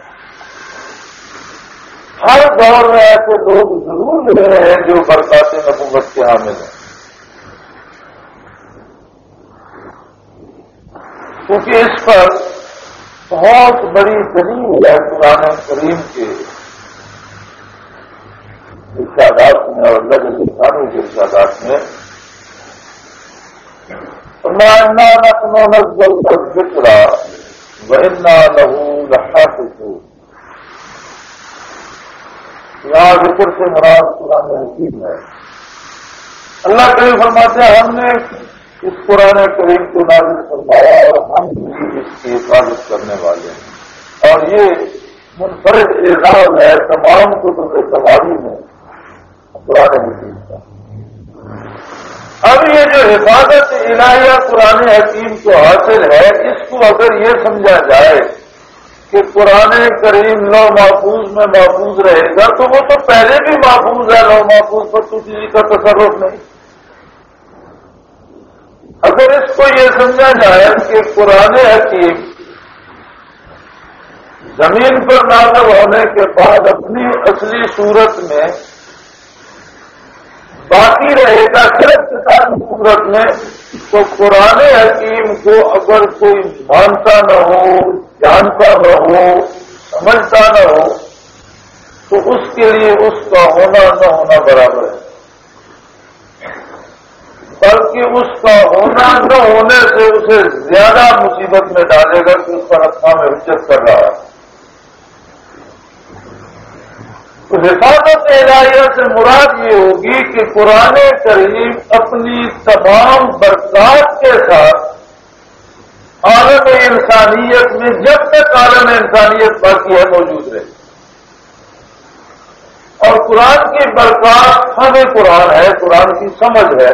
ہر دور میں ایسے لوگ ضرور مل رہے ہیں جو برکات نبوت کے حامل ہیں، کیونکہ اس پر بہت بڑی دلیل ہے قرآن کریم کے ارشادات میں اور اللہ کے انسانوں کے ارشادات میں اِنَّا نَحْنُ نَزَّلْنَا الذِّكْرَ وَإِنَّا لَهُ لَحَافِظُونَ. یہاں ذکر سے مراد قرآن حکیم ہے. اللہ کریم فرماتے ہیں ہم نے اس قرآن کریم کو نازل فرمایا اور ہم بھی اس کی حفاظت کرنے والے ہیں. اور یہ منفرد اعزاز ہے تمام کتب سماجی میں قرآن حکیم کا. اب یہ جو حفاظت الہیہ قرآن حکیم کو حاصل ہے، اس کو اگر یہ سمجھا جائے کہ قرآن کریم لو محفوظ میں محفوظ رہے گا تو وہ تو پہلے بھی محفوظ ہے، لو محفوظ پر تو کسی کا تصرف نہیں. اگر اس کو یہ سمجھا جائے کہ قرآن حکیم زمین پر نازل ہونے کے بعد اپنی اصلی صورت میں باقی رہے گا صرف کتاب صورت میں، تو قرآن حکیم کو اگر کوئی مانتا نہ ہو، جانتا نہ ہو، سمجھتا نہ ہو، تو اس کے لیے اس کا ہونا نہ ہونا برابر ہے. بلکہ اس کا ہونا نہ ہونے سے اسے زیادہ مصیبت میں ڈالے گا کہ اس پر اقسام حجت کر رہا ہے. تو حفاظت الہیہ سے مراد یہ ہوگی کہ قرآن کریم اپنی تمام برکات کے ساتھ عالم انسانیت میں جب تک عالم انسانیت باقی ہے موجود رہے. اور قرآن کی برکات ہمیں قرآن ہے، قرآن کی سمجھ ہے،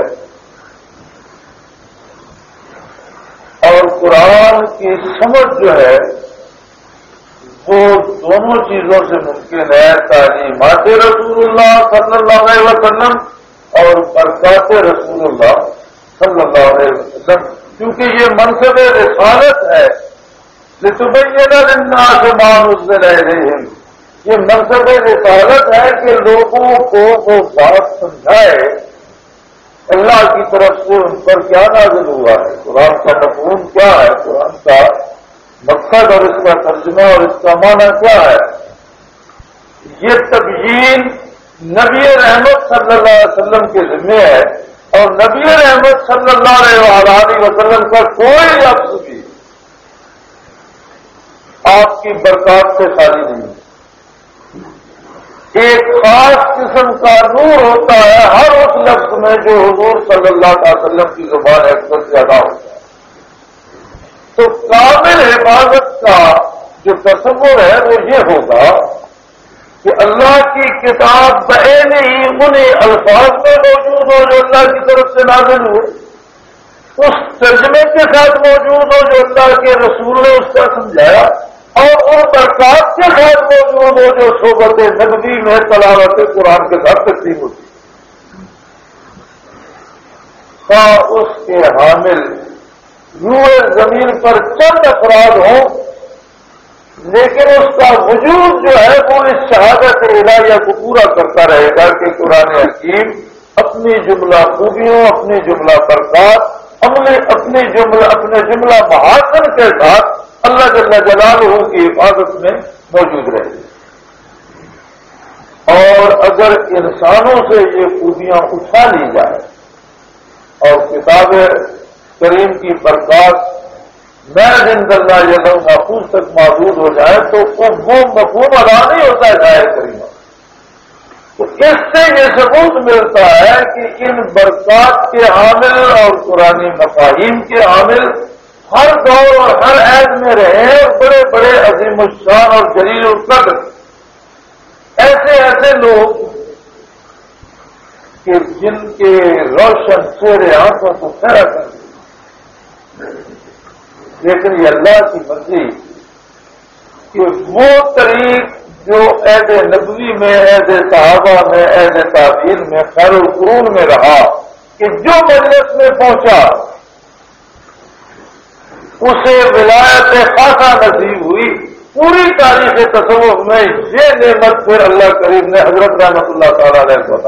اور قرآن کی سمجھ جو ہے وہ دونوں چیزوں سے ممکن ہے، تعلیمات رسول اللہ صلی اللہ علیہ وسلم اور برکات رسول اللہ صلی اللہ علیہ وسلم، کیونکہ یہ منصب رسالت ہے. لِتُبَيِّنَ لِلنَّاسِ مَا نُزِّلَ إِلَيْهِمْ، یہ منصب رسالت ہے کہ لوگوں کو وہ بات سمجھائے اللہ کی طرف سے ان پر کیا نازل ہوا ہے، قرآن کا مفہوم کیا ہے، قرآن کا مقصد اور اس کا ترجمہ اور اس کا معنی کیا ہے. یہ تبیین نبی رحمت صلی اللہ علیہ وسلم کے ذمہ ہے، اور نبی رحمت صلی اللہ علیہ وسلم کا کوئی لفظ بھی آپ کی برکات سے خالی نہیں. ایک خاص قسم کا نور ہوتا ہے ہر اس لفظ میں جو حضور صلی اللہ علیہ وسلم کی زبان اکثر سے ادا ہوتا ہے. تو کامل حفاظت کا جو تصور ہے وہ یہ ہوگا کہ اللہ کی کتاب بعین ہی انہیں الفاظ میں موجود ہو جو اللہ کی طرف سے نازل ہو، اس ترجمے کے ساتھ موجود ہو جو اللہ کے رسول نے اس کا سمجھایا، اور ان برکات کے ساتھ موجود ہو جو صحبت نبوی میں تلاوت قرآن کے ساتھ تقسیم ہوتی ہے. اس کے حامل روئے زمین پر چند افراد ہوں، لیکن اس کا وجود جو ہے وہ اس شہادت الہیہ کو پورا کرتا رہے گا کہ قرآن حکیم اپنی جملہ خوبیوں، اپنی جملہ برکات، اپنی جملہ اپنے جملہ محاسن کے ساتھ اللہ جل جلالہ کی حفاظت میں موجود رہے. اور اگر انسانوں سے یہ خوبیاں اٹھا لی جائے اور کتاب کریم کی برکات میں زند اللہ جل محفوظ تک موجود ہو جائے تو وہ مفہوم ادا نہیں ہوتا ہے ظاہر کریمہ. تو اس سے یہ ثبوت ملتا ہے کہ ان برکات کے حامل اور قرآنی مفاہیم کے حامل ہر دور اور ہر عہد میں رہے بڑے بڑے عظیم الشان اور جلیل القدر ایسے ایسے لوگ کہ جن کے روشن چہرے آنکھوں کو کھڑا کر دیں. لیکن یہ اللہ کی مرضی کہ وہ طریق جو عہد نبوی میں، عہد صحابہ میں، عہد تعبیر میں، خیر القرون میں رہا کہ جو مجلس میں پہنچا اسے ولایت خاصہ نصیب ہوئی. پوری تاریخ تصوف میں یہ نعمت پھر اللہ کریم نے حضرت رحمت اللہ تعالی علیہ بتا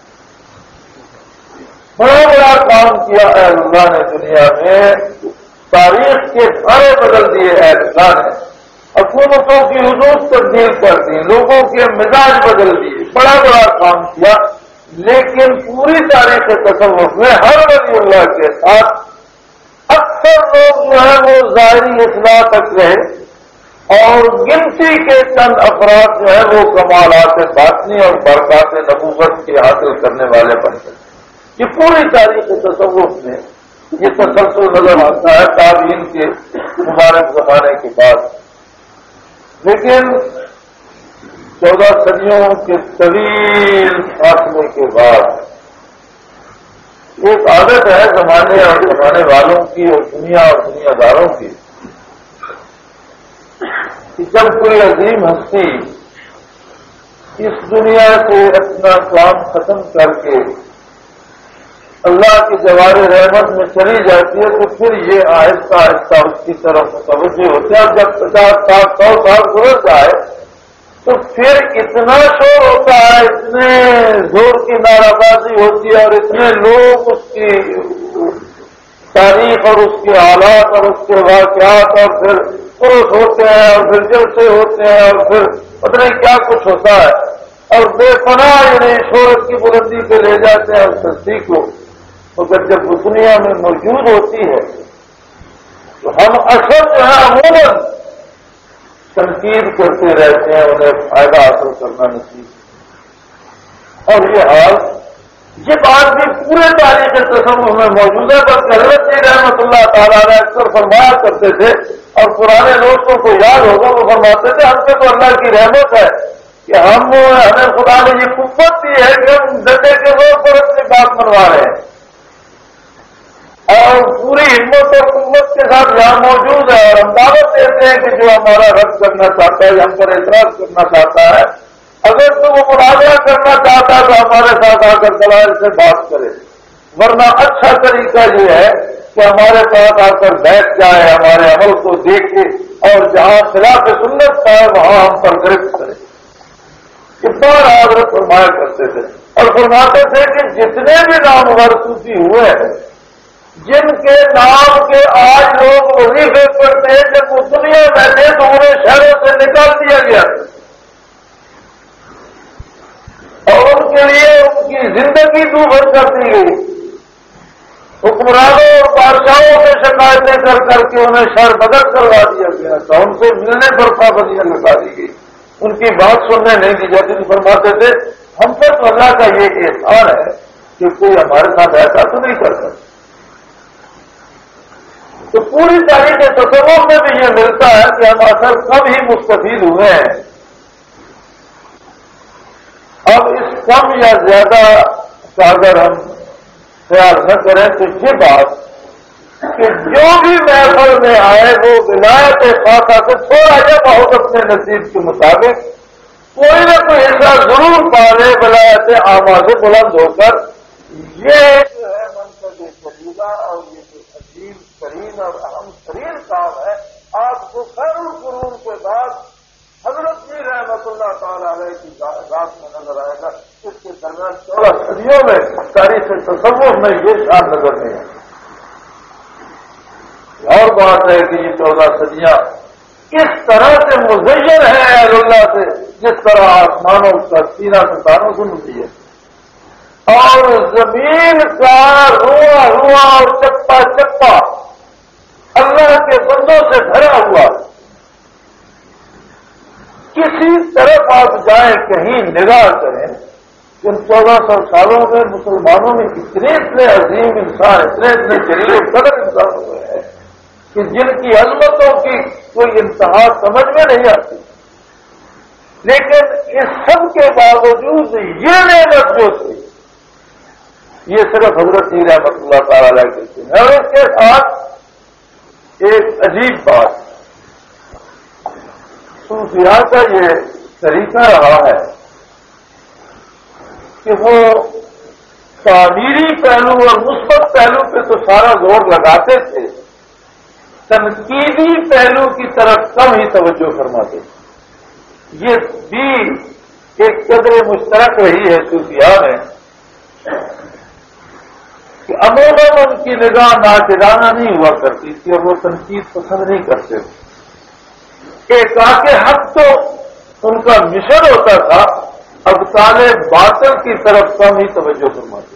بڑا بڑا کام کیا ہے اللہ نے دنیا میں. تاریخ کے سارے بدل دیے ہے اللہ نے، حکومتوں کی حدود تبدیل کر دی، لوگوں کے مزاج بدل دیے، بڑا بڑا کام کیا، لیکن پوری تاریخ تصوف میں ہر ولی اللہ کے ساتھ اکثر لوگ جو ہے وہ ظاہری اصلاح تک رہے اور گنتی کے چند افراد جو ہے وہ کمالات باطنی اور برکات نبوت کے حاصل کرنے والے بن گئے۔ یہ پوری تاریخ تصوف میں یہ تسلسل نظر آتا ہے تابعین کے مبارک زمانے کے بعد۔ لیکن چودہ صدیوں کے طویل فاصلے کے بعد ایک عادت ہے زمانے اور زمانے والوں کی اور دنیا اور دنیا داروں کی کہ جب کوئی عظیم ہستی اس دنیا سے اپنا کام ختم کر کے اللہ کی جوار رحمت میں چلی جاتی ہے تو پھر یہ آہستہ آہستہ اس کی طرف متوجہ ہوتے ہیں۔ جب پچاس سال سو سال گزر جائے تو پھر اتنا شور ہوتا ہے، اتنے زور کی نعرہ بازی ہوتی ہے اور اتنے لوگ اس کی تاریخ اور اس کے حالات اور اس کے واقعات اور پھر پروس ہوتے ہیں اور پھر جلسے ہوتے ہیں اور پھر پتہ نہیں کیا کچھ ہوتا ہے اور بے پناہ یعنی شہرت کی بلندی پہ لے جاتے ہیں اس ہستی کو، مگر جب وہ دنیا میں موجود ہوتی ہے تو ہم اصل جو ہے عموماً تنقید کرتے رہتے ہیں، انہیں فائدہ حاصل کرنا نصیب۔ اور یہ حال یہ بات بھی پورے تاریخ تصوف میں موجود ہے، بلکہ حضرت رحمۃ اللہ تعالیٰ علیہ اکثر فرمایا کرتے تھے اور پرانے دوستوں کو یاد ہوگا وہ فرماتے تھے ہم پہ تو اللہ کی رحمت ہے کہ ہم ہمیں خدا نے یہ قوت دی ہے کہ ہم ڈنڈے کے زور پر اپنی بات منوا رہے ہیں اور پوری ہمت اور قوت کے ساتھ یہاں موجود ہے اور ہم دعوت دیتے ہیں کہ جو ہمارا رد کرنا چاہتا ہے ہم پر اعتراض کرنا چاہتا ہے اگر تو وہ مناظرہ کرنا چاہتا ہے تو ہمارے ساتھ آ کر دلائل سے بات کرے، ورنہ اچھا طریقہ یہ ہے کہ ہمارے پاس آ کر بیٹھ جائے، ہمارے عمل کو دیکھے اور جہاں خلاف سنت کا ہے وہاں ہم پر گرفت کرے۔ کتنا حضرت فرمایا کرتے تھے اور فرماتے تھے کہ جتنے بھی نامور صوفی ہوئے ہیں جن کے نام کے آج لوگ وظیفے کرتے ہیں جب وہ دنیا میں تھے تو انہیں شہروں سے نکال دیا گیا اور ان کے لیے ان کی زندگی دوبھر کر دی گئی، حکمرانوں اور بادشاہوں سے شکایتیں کر کر کے انہیں شہر بدر کروا دیا گیا تھا، ان سے ملنے پر پابندیاں لگا دی گئی، ان کی بات سننے نہیں دی جاتی۔ فرماتے تھے ہم پر تو اللہ کا یہ احسان ہے کہ کوئی ہمارے ساتھ ایسا تو نہیں کر سکتا۔ تو پوری تاریخ تصوف میں بھی یہ ملتا ہے کہ ہم اصل سب ہی مستفید ہوئے ہیں۔ اب اس کم یا زیادہ کا اگر ہم خیال نہ کریں تو یہ بات کہ جو بھی محفل میں آئے وہ ولایت خاصہ سے تھوڑا یا بہت اپنے نصیب کے مطابق کوئی نہ کوئی حصہ ضرور پا لے ولایت عامہ سے بلند ہو کر، یہ جو ہے منصب فضیلہ اور یہ جو عظیم ترین اور اہم ترین کام ہے آپ کو خیر القرون کے بعد حضرت جی رحمت اللہ تعالی علیہ کی ذات میں نظر آئے گا۔ اس کے درمیان چودہ صدیوں میں تاریخ تصوف میں یہ شان نظر نہیں ہے۔ اور بات ہے کہ یہ چودہ صدیاں اس طرح سے مزین ہے اہل اللہ سے جس طرح آسمانوں کا سینہ ستاروں سے ملتی ہے اور زمین کا رواں رواں اور چپا چپا اللہ کے بندوں سے بھرا ہوا۔ کسی طرف آپ جائیں کہیں نگاہ کریں ان چودہ سو سالوں میں مسلمانوں میں اتنے اتنے عظیم انسان اتنے اتنے جلیل و قدر انسان ہوئے ہیں کہ جن کی عظمتوں کی کوئی انتہا سمجھ میں نہیں آتی، لیکن اس سب کے باوجود یہ نعمت جو تھی یہ صرف حضرت جی رحمت اللہ تعالی علیہ کی تھی۔ اور اس کے ساتھ ایک عجیب بات صوفیاء کا یہ طریقہ رہا ہے کہ وہ تعمیری پہلو اور مثبت پہلو پہ تو سارا زور لگاتے تھے، تنقیدی پہلو کی طرف کم ہی توجہ فرماتے تھے۔ یہ بھی ایک قدر مشترک رہی ہے صوفیاء میں کہ عموماً ان کی نگاہ ناقدانہ نہیں ہوا کرتی تھی اور وہ تنقید پسند نہیں کرتے تھے۔ ایک آ کے حق تو ان کا مشن ہوتا تھا ابطال باطل کی طرف کم ہی توجہ فرماتے.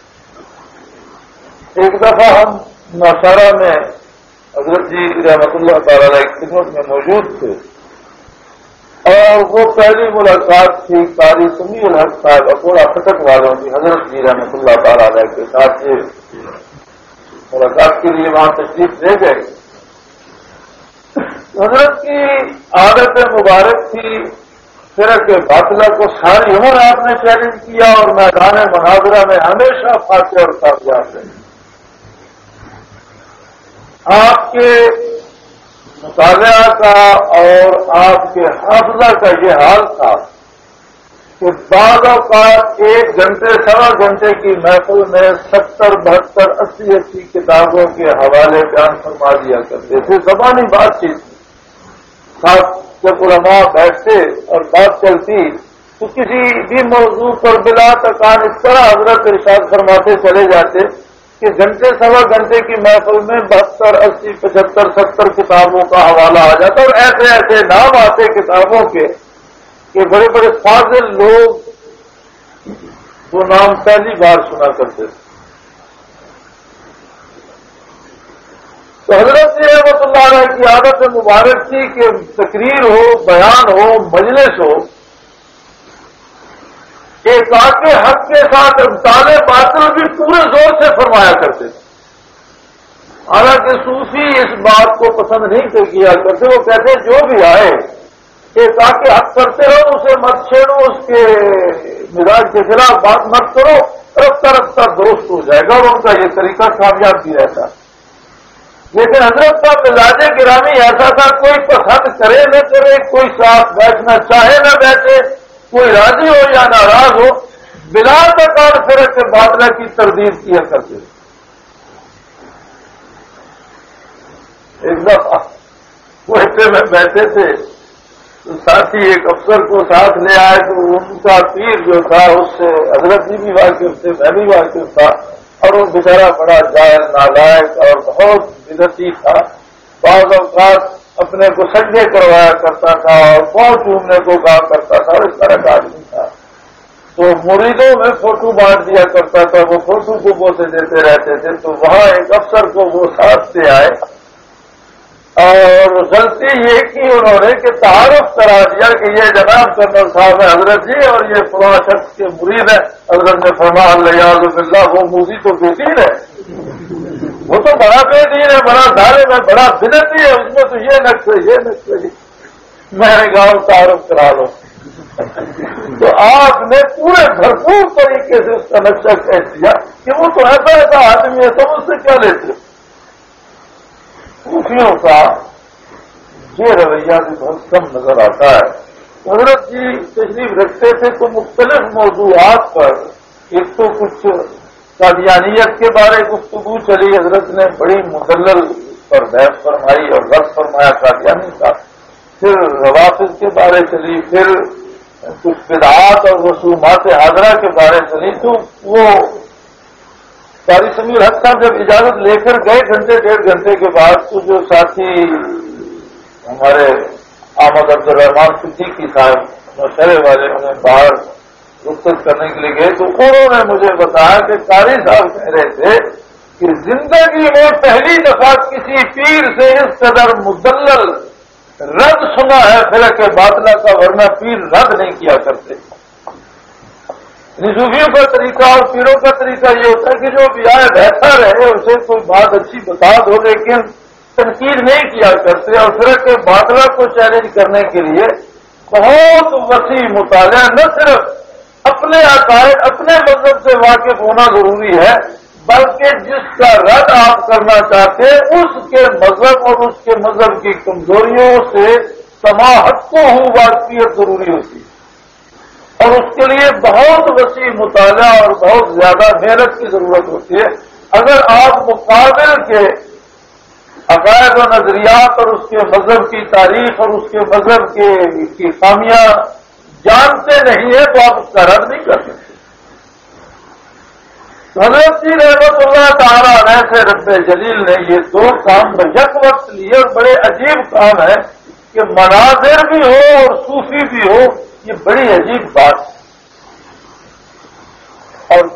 ایک دفعہ ہم نوشہرہ میں حضرت جی رحمۃ اللہ تعالی علیہ کی خدمت میں موجود تھے اور وہ پہلی ملاقات تھی قاری سمیع الحق صاحب اکوڑا پھٹک والوں کی حضرت جی رحمۃ اللہ تعالی علیہ کے ساتھ یہ ملاقات کے لیے وہاں تشریف لے گئے. حضرت کی عادت مبارک تھی فرق باطلہ کو ساری عمر آپ نے چیلنج کیا اور میدان مناظرہ میں ہمیشہ فاتح اور کامیاب رہے. آپ کے مطالعہ کا اور آپ کے حافظہ کا یہ حال تھا کہ بعض اوقات ایک گھنٹے سوا گھنٹے کی محفل میں ستر بہتر اسی اسی کتابوں کے حوالے بیان فرما دیا کرتے تھے. زبانی بات چیت خاص جب علماء بیٹھتے اور بات چلتی تو کسی بھی موضوع پر بلا تکان اس طرح حضرت ارشاد فرماتے چلے جاتے کہ گھنٹے سوا گھنٹے کی محفل میں بہتر اسی پچہتر ستر کتابوں کا حوالہ آ جاتا اور ایسے ایسے نام آتے کتابوں کے کہ بڑے بڑے فاضل لوگ وہ نام پہلی بار سنا کرتے تھے. تو حضرت رحمۃ اللہ علیہ کی عادت مبارک تھی کہ تقریر ہو بیان ہو مجلس ہو ایک آکے حق کے ساتھ ابطال باطل بھی پورے زور سے فرمایا کرتے تھے. حالانکہ صوفی اس بات کو پسند نہیں کیا کرتے. وہ کہتے جو بھی آئے ایک آکے حق کرتے رہو اسے مت چھیڑو اس کے مزاج کے خلاف بات مت کرو رفتہ رفتہ درست ہو جائے گا اور ان کا یہ طریقہ کامیاب بھی رہتا. لیکن حضرت کا مزاج گرامی ایسا تھا کوئی پسند کرے نہ کرے کوئی ساتھ بیٹھنا چاہے نہ بیٹھے کوئی راضی ہو یا ناراض ہو بلا تکان فرق باطلہ کی تردید کیا کرتے. ایک دفعہ کوئٹے میں بیٹھے تھے تو ساتھی ایک افسر کو ساتھ لے آئے تو ان کا پیر جو تھا اس سے حضرت جی بھی واقف تھے میں بھی واقف تھا اور وہ بیچارہ بڑا جاہل نالائق اور بہت بدعتی تھا. بعض اوقات اپنے کو سجدے کروایا کرتا تھا اور پاؤں چومنے کو کہا کرتا تھا اور اس طرح کا آدمی تھا. تو مریدوں میں فوٹو بانٹ دیا کرتا تھا وہ فوٹو کو بوسے دیتے رہتے تھے. تو وہاں ایک افسر کو وہ ساتھ سے آئے اور غلطی یہ کی انہوں نے کہ تعارف کرا دیا کہ یہ جناب کرنل صاحب ہے حضرت جی اور یہ فلاں شخص کے مرید ہے. حضرت نے فرمایا الیاذ باللہ وہ موزی تو بے دین ہے وہ تو بڑا بے دین ہے بڑا ظالم ہے بڑا بدعتی ہے اس میں تو یہ نقصے یہ نقصے میں نے کہا تعارف کرا لو. تو آپ نے پورے بھرپور طریقے سے اس کا نقشہ کہہ دیا کہ وہ تو ایسا ایسا آدمی ہے سب اس سے کیا لیتے. صوفیوں کا یہ رویہ بھی بہت کم نظر آتا ہے. حضرت جی تشریف رکھتے تھے تو مختلف موضوعات پر ایک تو کچھ قادیانیت کے بارے گفتگو چلی حضرت نے بڑی مدلل پر بحث فرمائی اور رد فرمایا قادیانی کا. پھر روافظ کے بارے چلی پھر کچھ بدعات اور رسومات حاضرہ کے بارے چلی. تو وہ قاری سمیع الحق صاحب جب اجازت لے کر گئے گھنٹے ڈیڑھ گھنٹے کے بعد تو جو ساتھی ہمارے احمد عبد الرحمان صدیقی صاحب نوشہرے والے انہیں باہر رخصت کرنے کے لیے گئے تو انہوں نے مجھے بتایا کہ قاری صاحب کہہ رہے تھے کہ زندگی میں پہلی دفعہ کسی پیر سے اس قدر مدلل رد سنا ہے فرق باطلہ کا ورنہ پیر رد نہیں کیا کرتے. صوفیوں کا طریقہ اور پیروں کا طریقہ یہ ہوتا ہے کہ جو بھی آئے بیٹھا رہے اسے کوئی بات اچھی بتا دو لیکن تنقید نہیں کیا کرتے. اور فرق باطلہ کو چیلنج کرنے کے لیے بہت وسیع مطالعہ نہ صرف اپنے عقائد اپنے مذہب سے واقف ہونا ضروری ہے بلکہ جس کا رد آپ کرنا چاہتے ہیں اس کے مذہب اور اس کے مذہب کی کمزوریوں سے سماحت کو ہوں واقفیت ضروری ہوتی ہے. اور اس کے لیے بہت وسیع مطالعہ اور بہت زیادہ محنت کی ضرورت ہوتی ہے. اگر آپ مقابل کے عقائد و نظریات اور اس کے مذہب کی تاریخ اور اس کے مذہب کے کی خامیاں جانتے نہیں ہیں تو آپ اس کا رد نہیں کر سکتے. حضرت جی رحمت اللہ تعالیٰ علیہ سے رب جلیل نے یہ دو کام یک وقت لیے اور بڑے عجیب کام ہے کہ مناظر بھی ہو اور صوفی بھی ہو یہ بڑی عجیب بات ہے.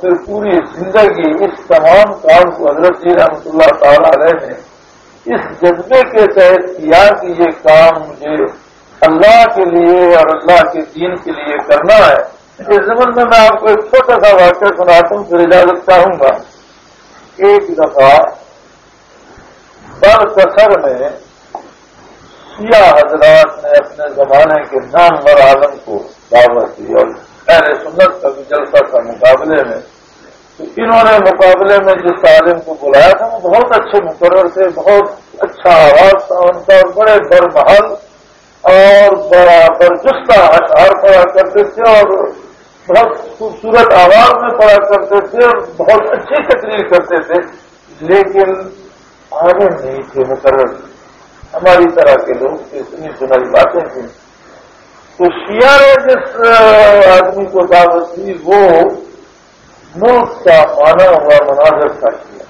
پھر پوری زندگی اس تمام کام کو حضرت جی رحمۃ اللہ تعالی علیہ نے اس جذبے کے تحت کیا کہ یہ کام مجھے اللہ کے لیے اور اللہ کے دین کے لیے کرنا ہے. اس زمن میں میں آپ کو ایک چھوٹا سا واقعہ سناتا ہوں، پھر اجازت چاہوں گا. ایک دفعہ برکسر میں شیعہ حضرات نے اپنے زمانے کے نامور عالم کو دعوت دی اور اہل سنت کا بھی جلسہ تھا مقابلے میں. تو انہوں نے مقابلے میں جس عالم کو بلایا تھا وہ بہت اچھے مقرر تھے، بہت اچھا آواز تھا ان کا، اور بڑے برمحل اور بڑا برجستہ اشعار پڑھا کرتے تھے اور بہت خوبصورت آواز میں پڑھا کرتے تھے اور بہت اچھی تقریر کرتے تھے، لیکن عالم نہیں تھے، مقرر ہماری طرح کے لوگ اتنی سنائی باتیں تھیں. تو شیعہ نے جس آدمی کو دعوت دی وہ ملک کا مانا ہوا مناظر تھا شیعہ.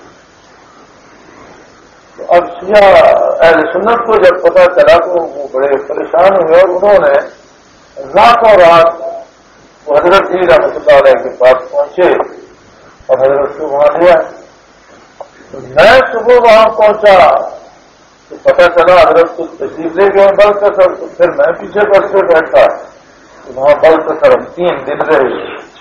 تو اب شیعہ اہل سنت کو جب پتا چلا تو وہ بڑے پریشان ہوئے اور انہوں نے راتوں رات وہ حضرت جی رحمۃ اللہ علیہ کے پاس پہنچے اور حضرت کو وہاں لیا. تو میں صبح وہاں پہنچا تو پتا چلا حضرت کو تشریف لے گئے بلکسر. تو پھر میں پیچھے بس سے بیٹھا تو وہاں بلکسر ہم تین دن رہے.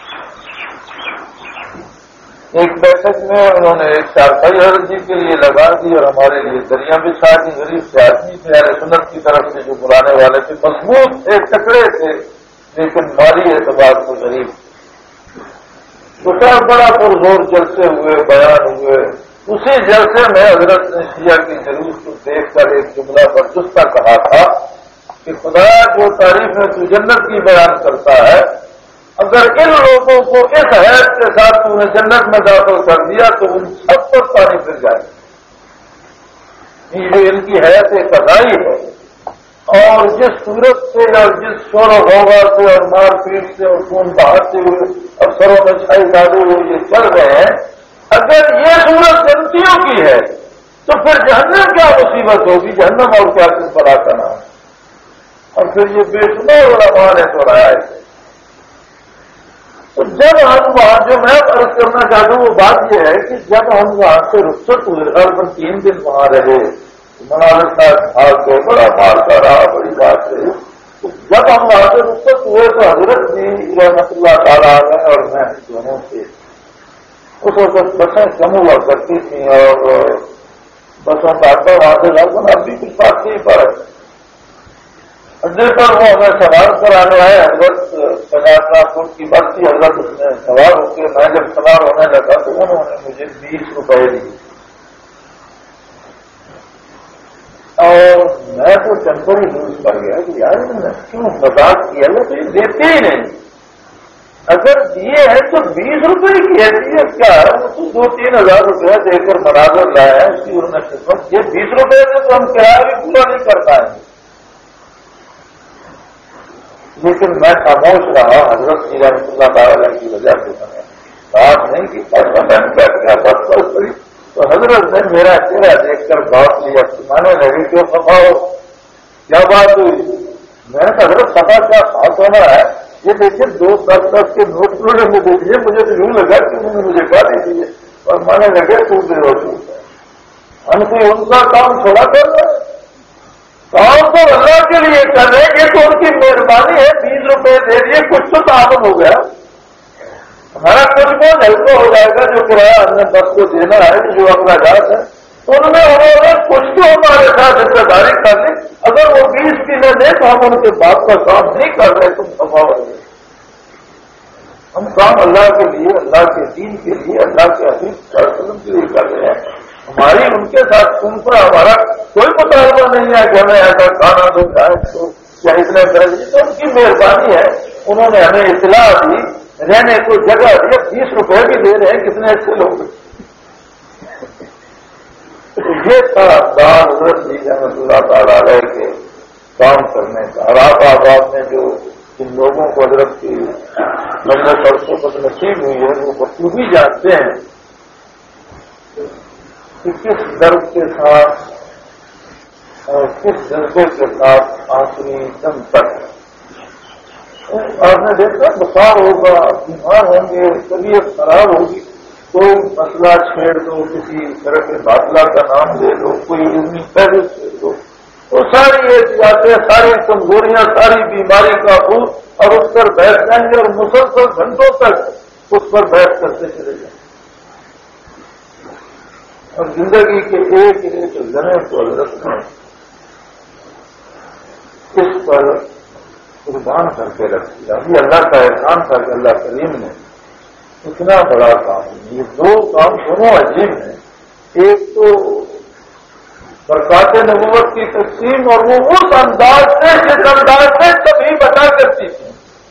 ایک بیٹھک میں انہوں نے ایک چارپائی حضرت جی کے لیے لگا دی اور ہمارے لیے دریا بچھا دی. غریب سے آدمی تھے، اہل سنت کی طرف سے جو بلانے والے تھے، مضبوط تھے، تکڑے تھے، لیکن مالی اعتبار سے غریب. تو سب بڑا پرزور جلسے ہوئے، بیان ہوئے. اسی جلسے میں حضرت نے شیعہ کی جلوس کو دیکھ کر ایک جملہ برجستہ کہا تھا کہ خدا جو تعریف میں تو جنت کی بیان کرتا ہے، اگر ان لوگوں کو اس حیث کے ساتھ تو نے جنت میں داخل کر دیا تو ان سب پر پانی پھر جائے. یہ ان کی حیث قضائی ہے. اور جس صورت سے اور جس شور و غوغا سے اور مار پیٹ سے اور خون بہاتے ہوئے افسروں میں چھائی ڈالے ہوئے یہ چل رہے ہیں، اگر یہ صورت جنتیوں کی ہے تو پھر جہنم کیا مصیبت ہوگی، جہنم اور کیا کس پر آتا نہ. اور پھر یہ بے شمار علماء نے تو رہا ہے. تو جب ہم وہاں جو میں عرض کرنا چاہتا ہوں وہ بات یہ ہے کہ جب ہم وہاں سے رخصت ہوئے اور ہم تین دن وہاں رہے، مناظر صاحب بھاگ گئے، بڑا مارتا رہا، بڑی بات ہے. تو جب ہم وہاں سے رخصت ہوئے تو حضرت جی رحمۃ اللہ تعالیٰ آ گئے اور میں دونوں سے اس وقت بسیں کم ہوا کرتی تھیں اور بسوں کا آتا وہاں سے لگن اب بھی کچھ بات نہیں پڑ رہی. اڈے پر وہ ہمیں سوار کرانے آئے. حضرت پچاس لاکھ فٹ کی بس تھی. حضرت اس میں سوار ہو کے میں جب سوار ہونے لگا تو انہوں نے مجھے بیس روپئے دیے اور میں تو ٹیمپری یوز کر گیا کہ یار انہوں نے کیوں مذاق کیا ہے تو یہ دیتے ہی نہیں. اگر دیے ہیں تو بیس روپئے کی حیثیت کیا ہے؟ وہ تو دو تین ہزار روپیہ دے کر مناظر لایا ہے، اس کی انہوں نے خدمت. یہ بیس روپئے سے تو ہم کرایہ بھی پورا نہیں کر پائیں گے. لیکن میں خاموش رہا. حضرت جی رحمۃ اللہ تعالیٰ کی وجہ سے میں نے بات نہیں کی. کیا کیا بس بس پڑی تو حضرت نے میرا چہرہ دیکھ کر بات لیا. مانے لگے کیوں صفا ہو، کیا بات ہوئی؟ میں نے حضرت صفا کیا خاص ہونا ہے؟ یہ دیکھیے دو دس دس کے نوٹ نوٹوں میں دیکھیے. مجھے تو یوں لگا کہ انہوں نے مجھے گالی دی ہے اور مانے لگے تو بے ہوتی ہے. ہم سے ان کا کام تھوڑا کر رہے ہیں، کام تو اللہ کے لیے کر رہے ہیں. یہ تو ان کی مہربانی ہے. بیس روپئے دے دیے، کچھ تو تعاون ہو گیا. ہمارا کچھ کو ہلکا ہو جائے گا جو کرایہ ہم نے بس کو دینا ہے، جو اپنا جات ہے. تو انہوں نے انہوں نے کچھ تو ہمارے ساتھ ذمہ داری کر لی. اگر وہ بیس کی نہ دے تو ہم ان کے باپ کا کام نہیں کر رہے. تم سفا ہو رہے. ہم کام اللہ کے لیے، اللہ کے دین کے لیے، اللہ کے حبیب صلی اللہ علیہ وسلم کے لیے کر رہے ہیں. ہماری ان کے ساتھ ان پر ہمارا کوئی مطالبہ نہیں ہے کہ ہمیں ایسا کھانا دو جائے تو کیا اتنے پیسے. تو ان کی مہربانی ہے. انہوں نے ہمیں اطلاع دی، رہنے کو جگہ دی. بیس روپئے بھی دے رہے ہیں کتنے اچھے لوگ. یہ تھا دار حضرت جی رحمۃ اللہ تعالیٰ علیہ کے کام کرنے کا. اور آپ آباد میں جو جن لوگوں کو حضرت کی مجلس اور صحبت نصیب ہوئی ہے وہ بخوبی جانتے ہیں کہ کس درد کے ساتھ اور کس جذبے کے ساتھ آخری دم تک آپ نے دیکھا بخار ہوگا، بیمار ہوں گے، طبیعت خراب ہوگی، کوئی مسئلہ چھیڑ دو، کسی طرح کے باطلہ کا نام دے دو، کوئی علمی پہلو چھیڑ دو، تو ساری احتیاطیں، ساری کمزوریاں، ساری بیماری کا بھوت اور اس پر بیٹھ جائیں گے اور مسلسل گھنٹوں تک اس پر بیٹھ کرتے چلے جائیں گے اور زندگی کے ایک ایک ذرے کو حضرت نے اس پر قربان کر کے رکھ دیا۔ ابھی اللہ کا احسان تھا کہ اللہ کریم نے اتنا بڑا کام، یہ دو کام دونوں عجیب ہیں، ایک تو برکات نبوت کی تقسیم اور وہ اس انداز سے جس انداز سے کبھی بتا کرتی تھی،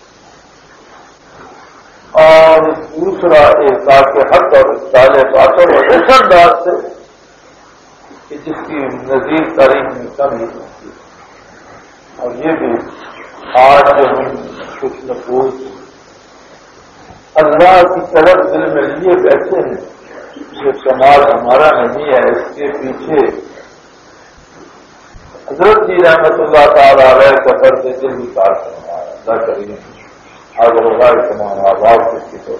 اور دوسرا احساس کے حق اور سال باطل اور اس انداز سے کہ جس کی نظیر تاریخ میں کم ہی ہوتی ہے۔ اور یہ بھی آج جو ہم کچھ نفوس اللہ کی طرف دل میں لیے بیٹھے ہیں، یہ سماج ہمارا نہیں ہے، اس کے پیچھے حضرت جی رحمت اللہ تعالیٰ علیہ سفر سے دل نکال کرنا ہے۔ اللہ کریم آج ہوگا تمام آباد کی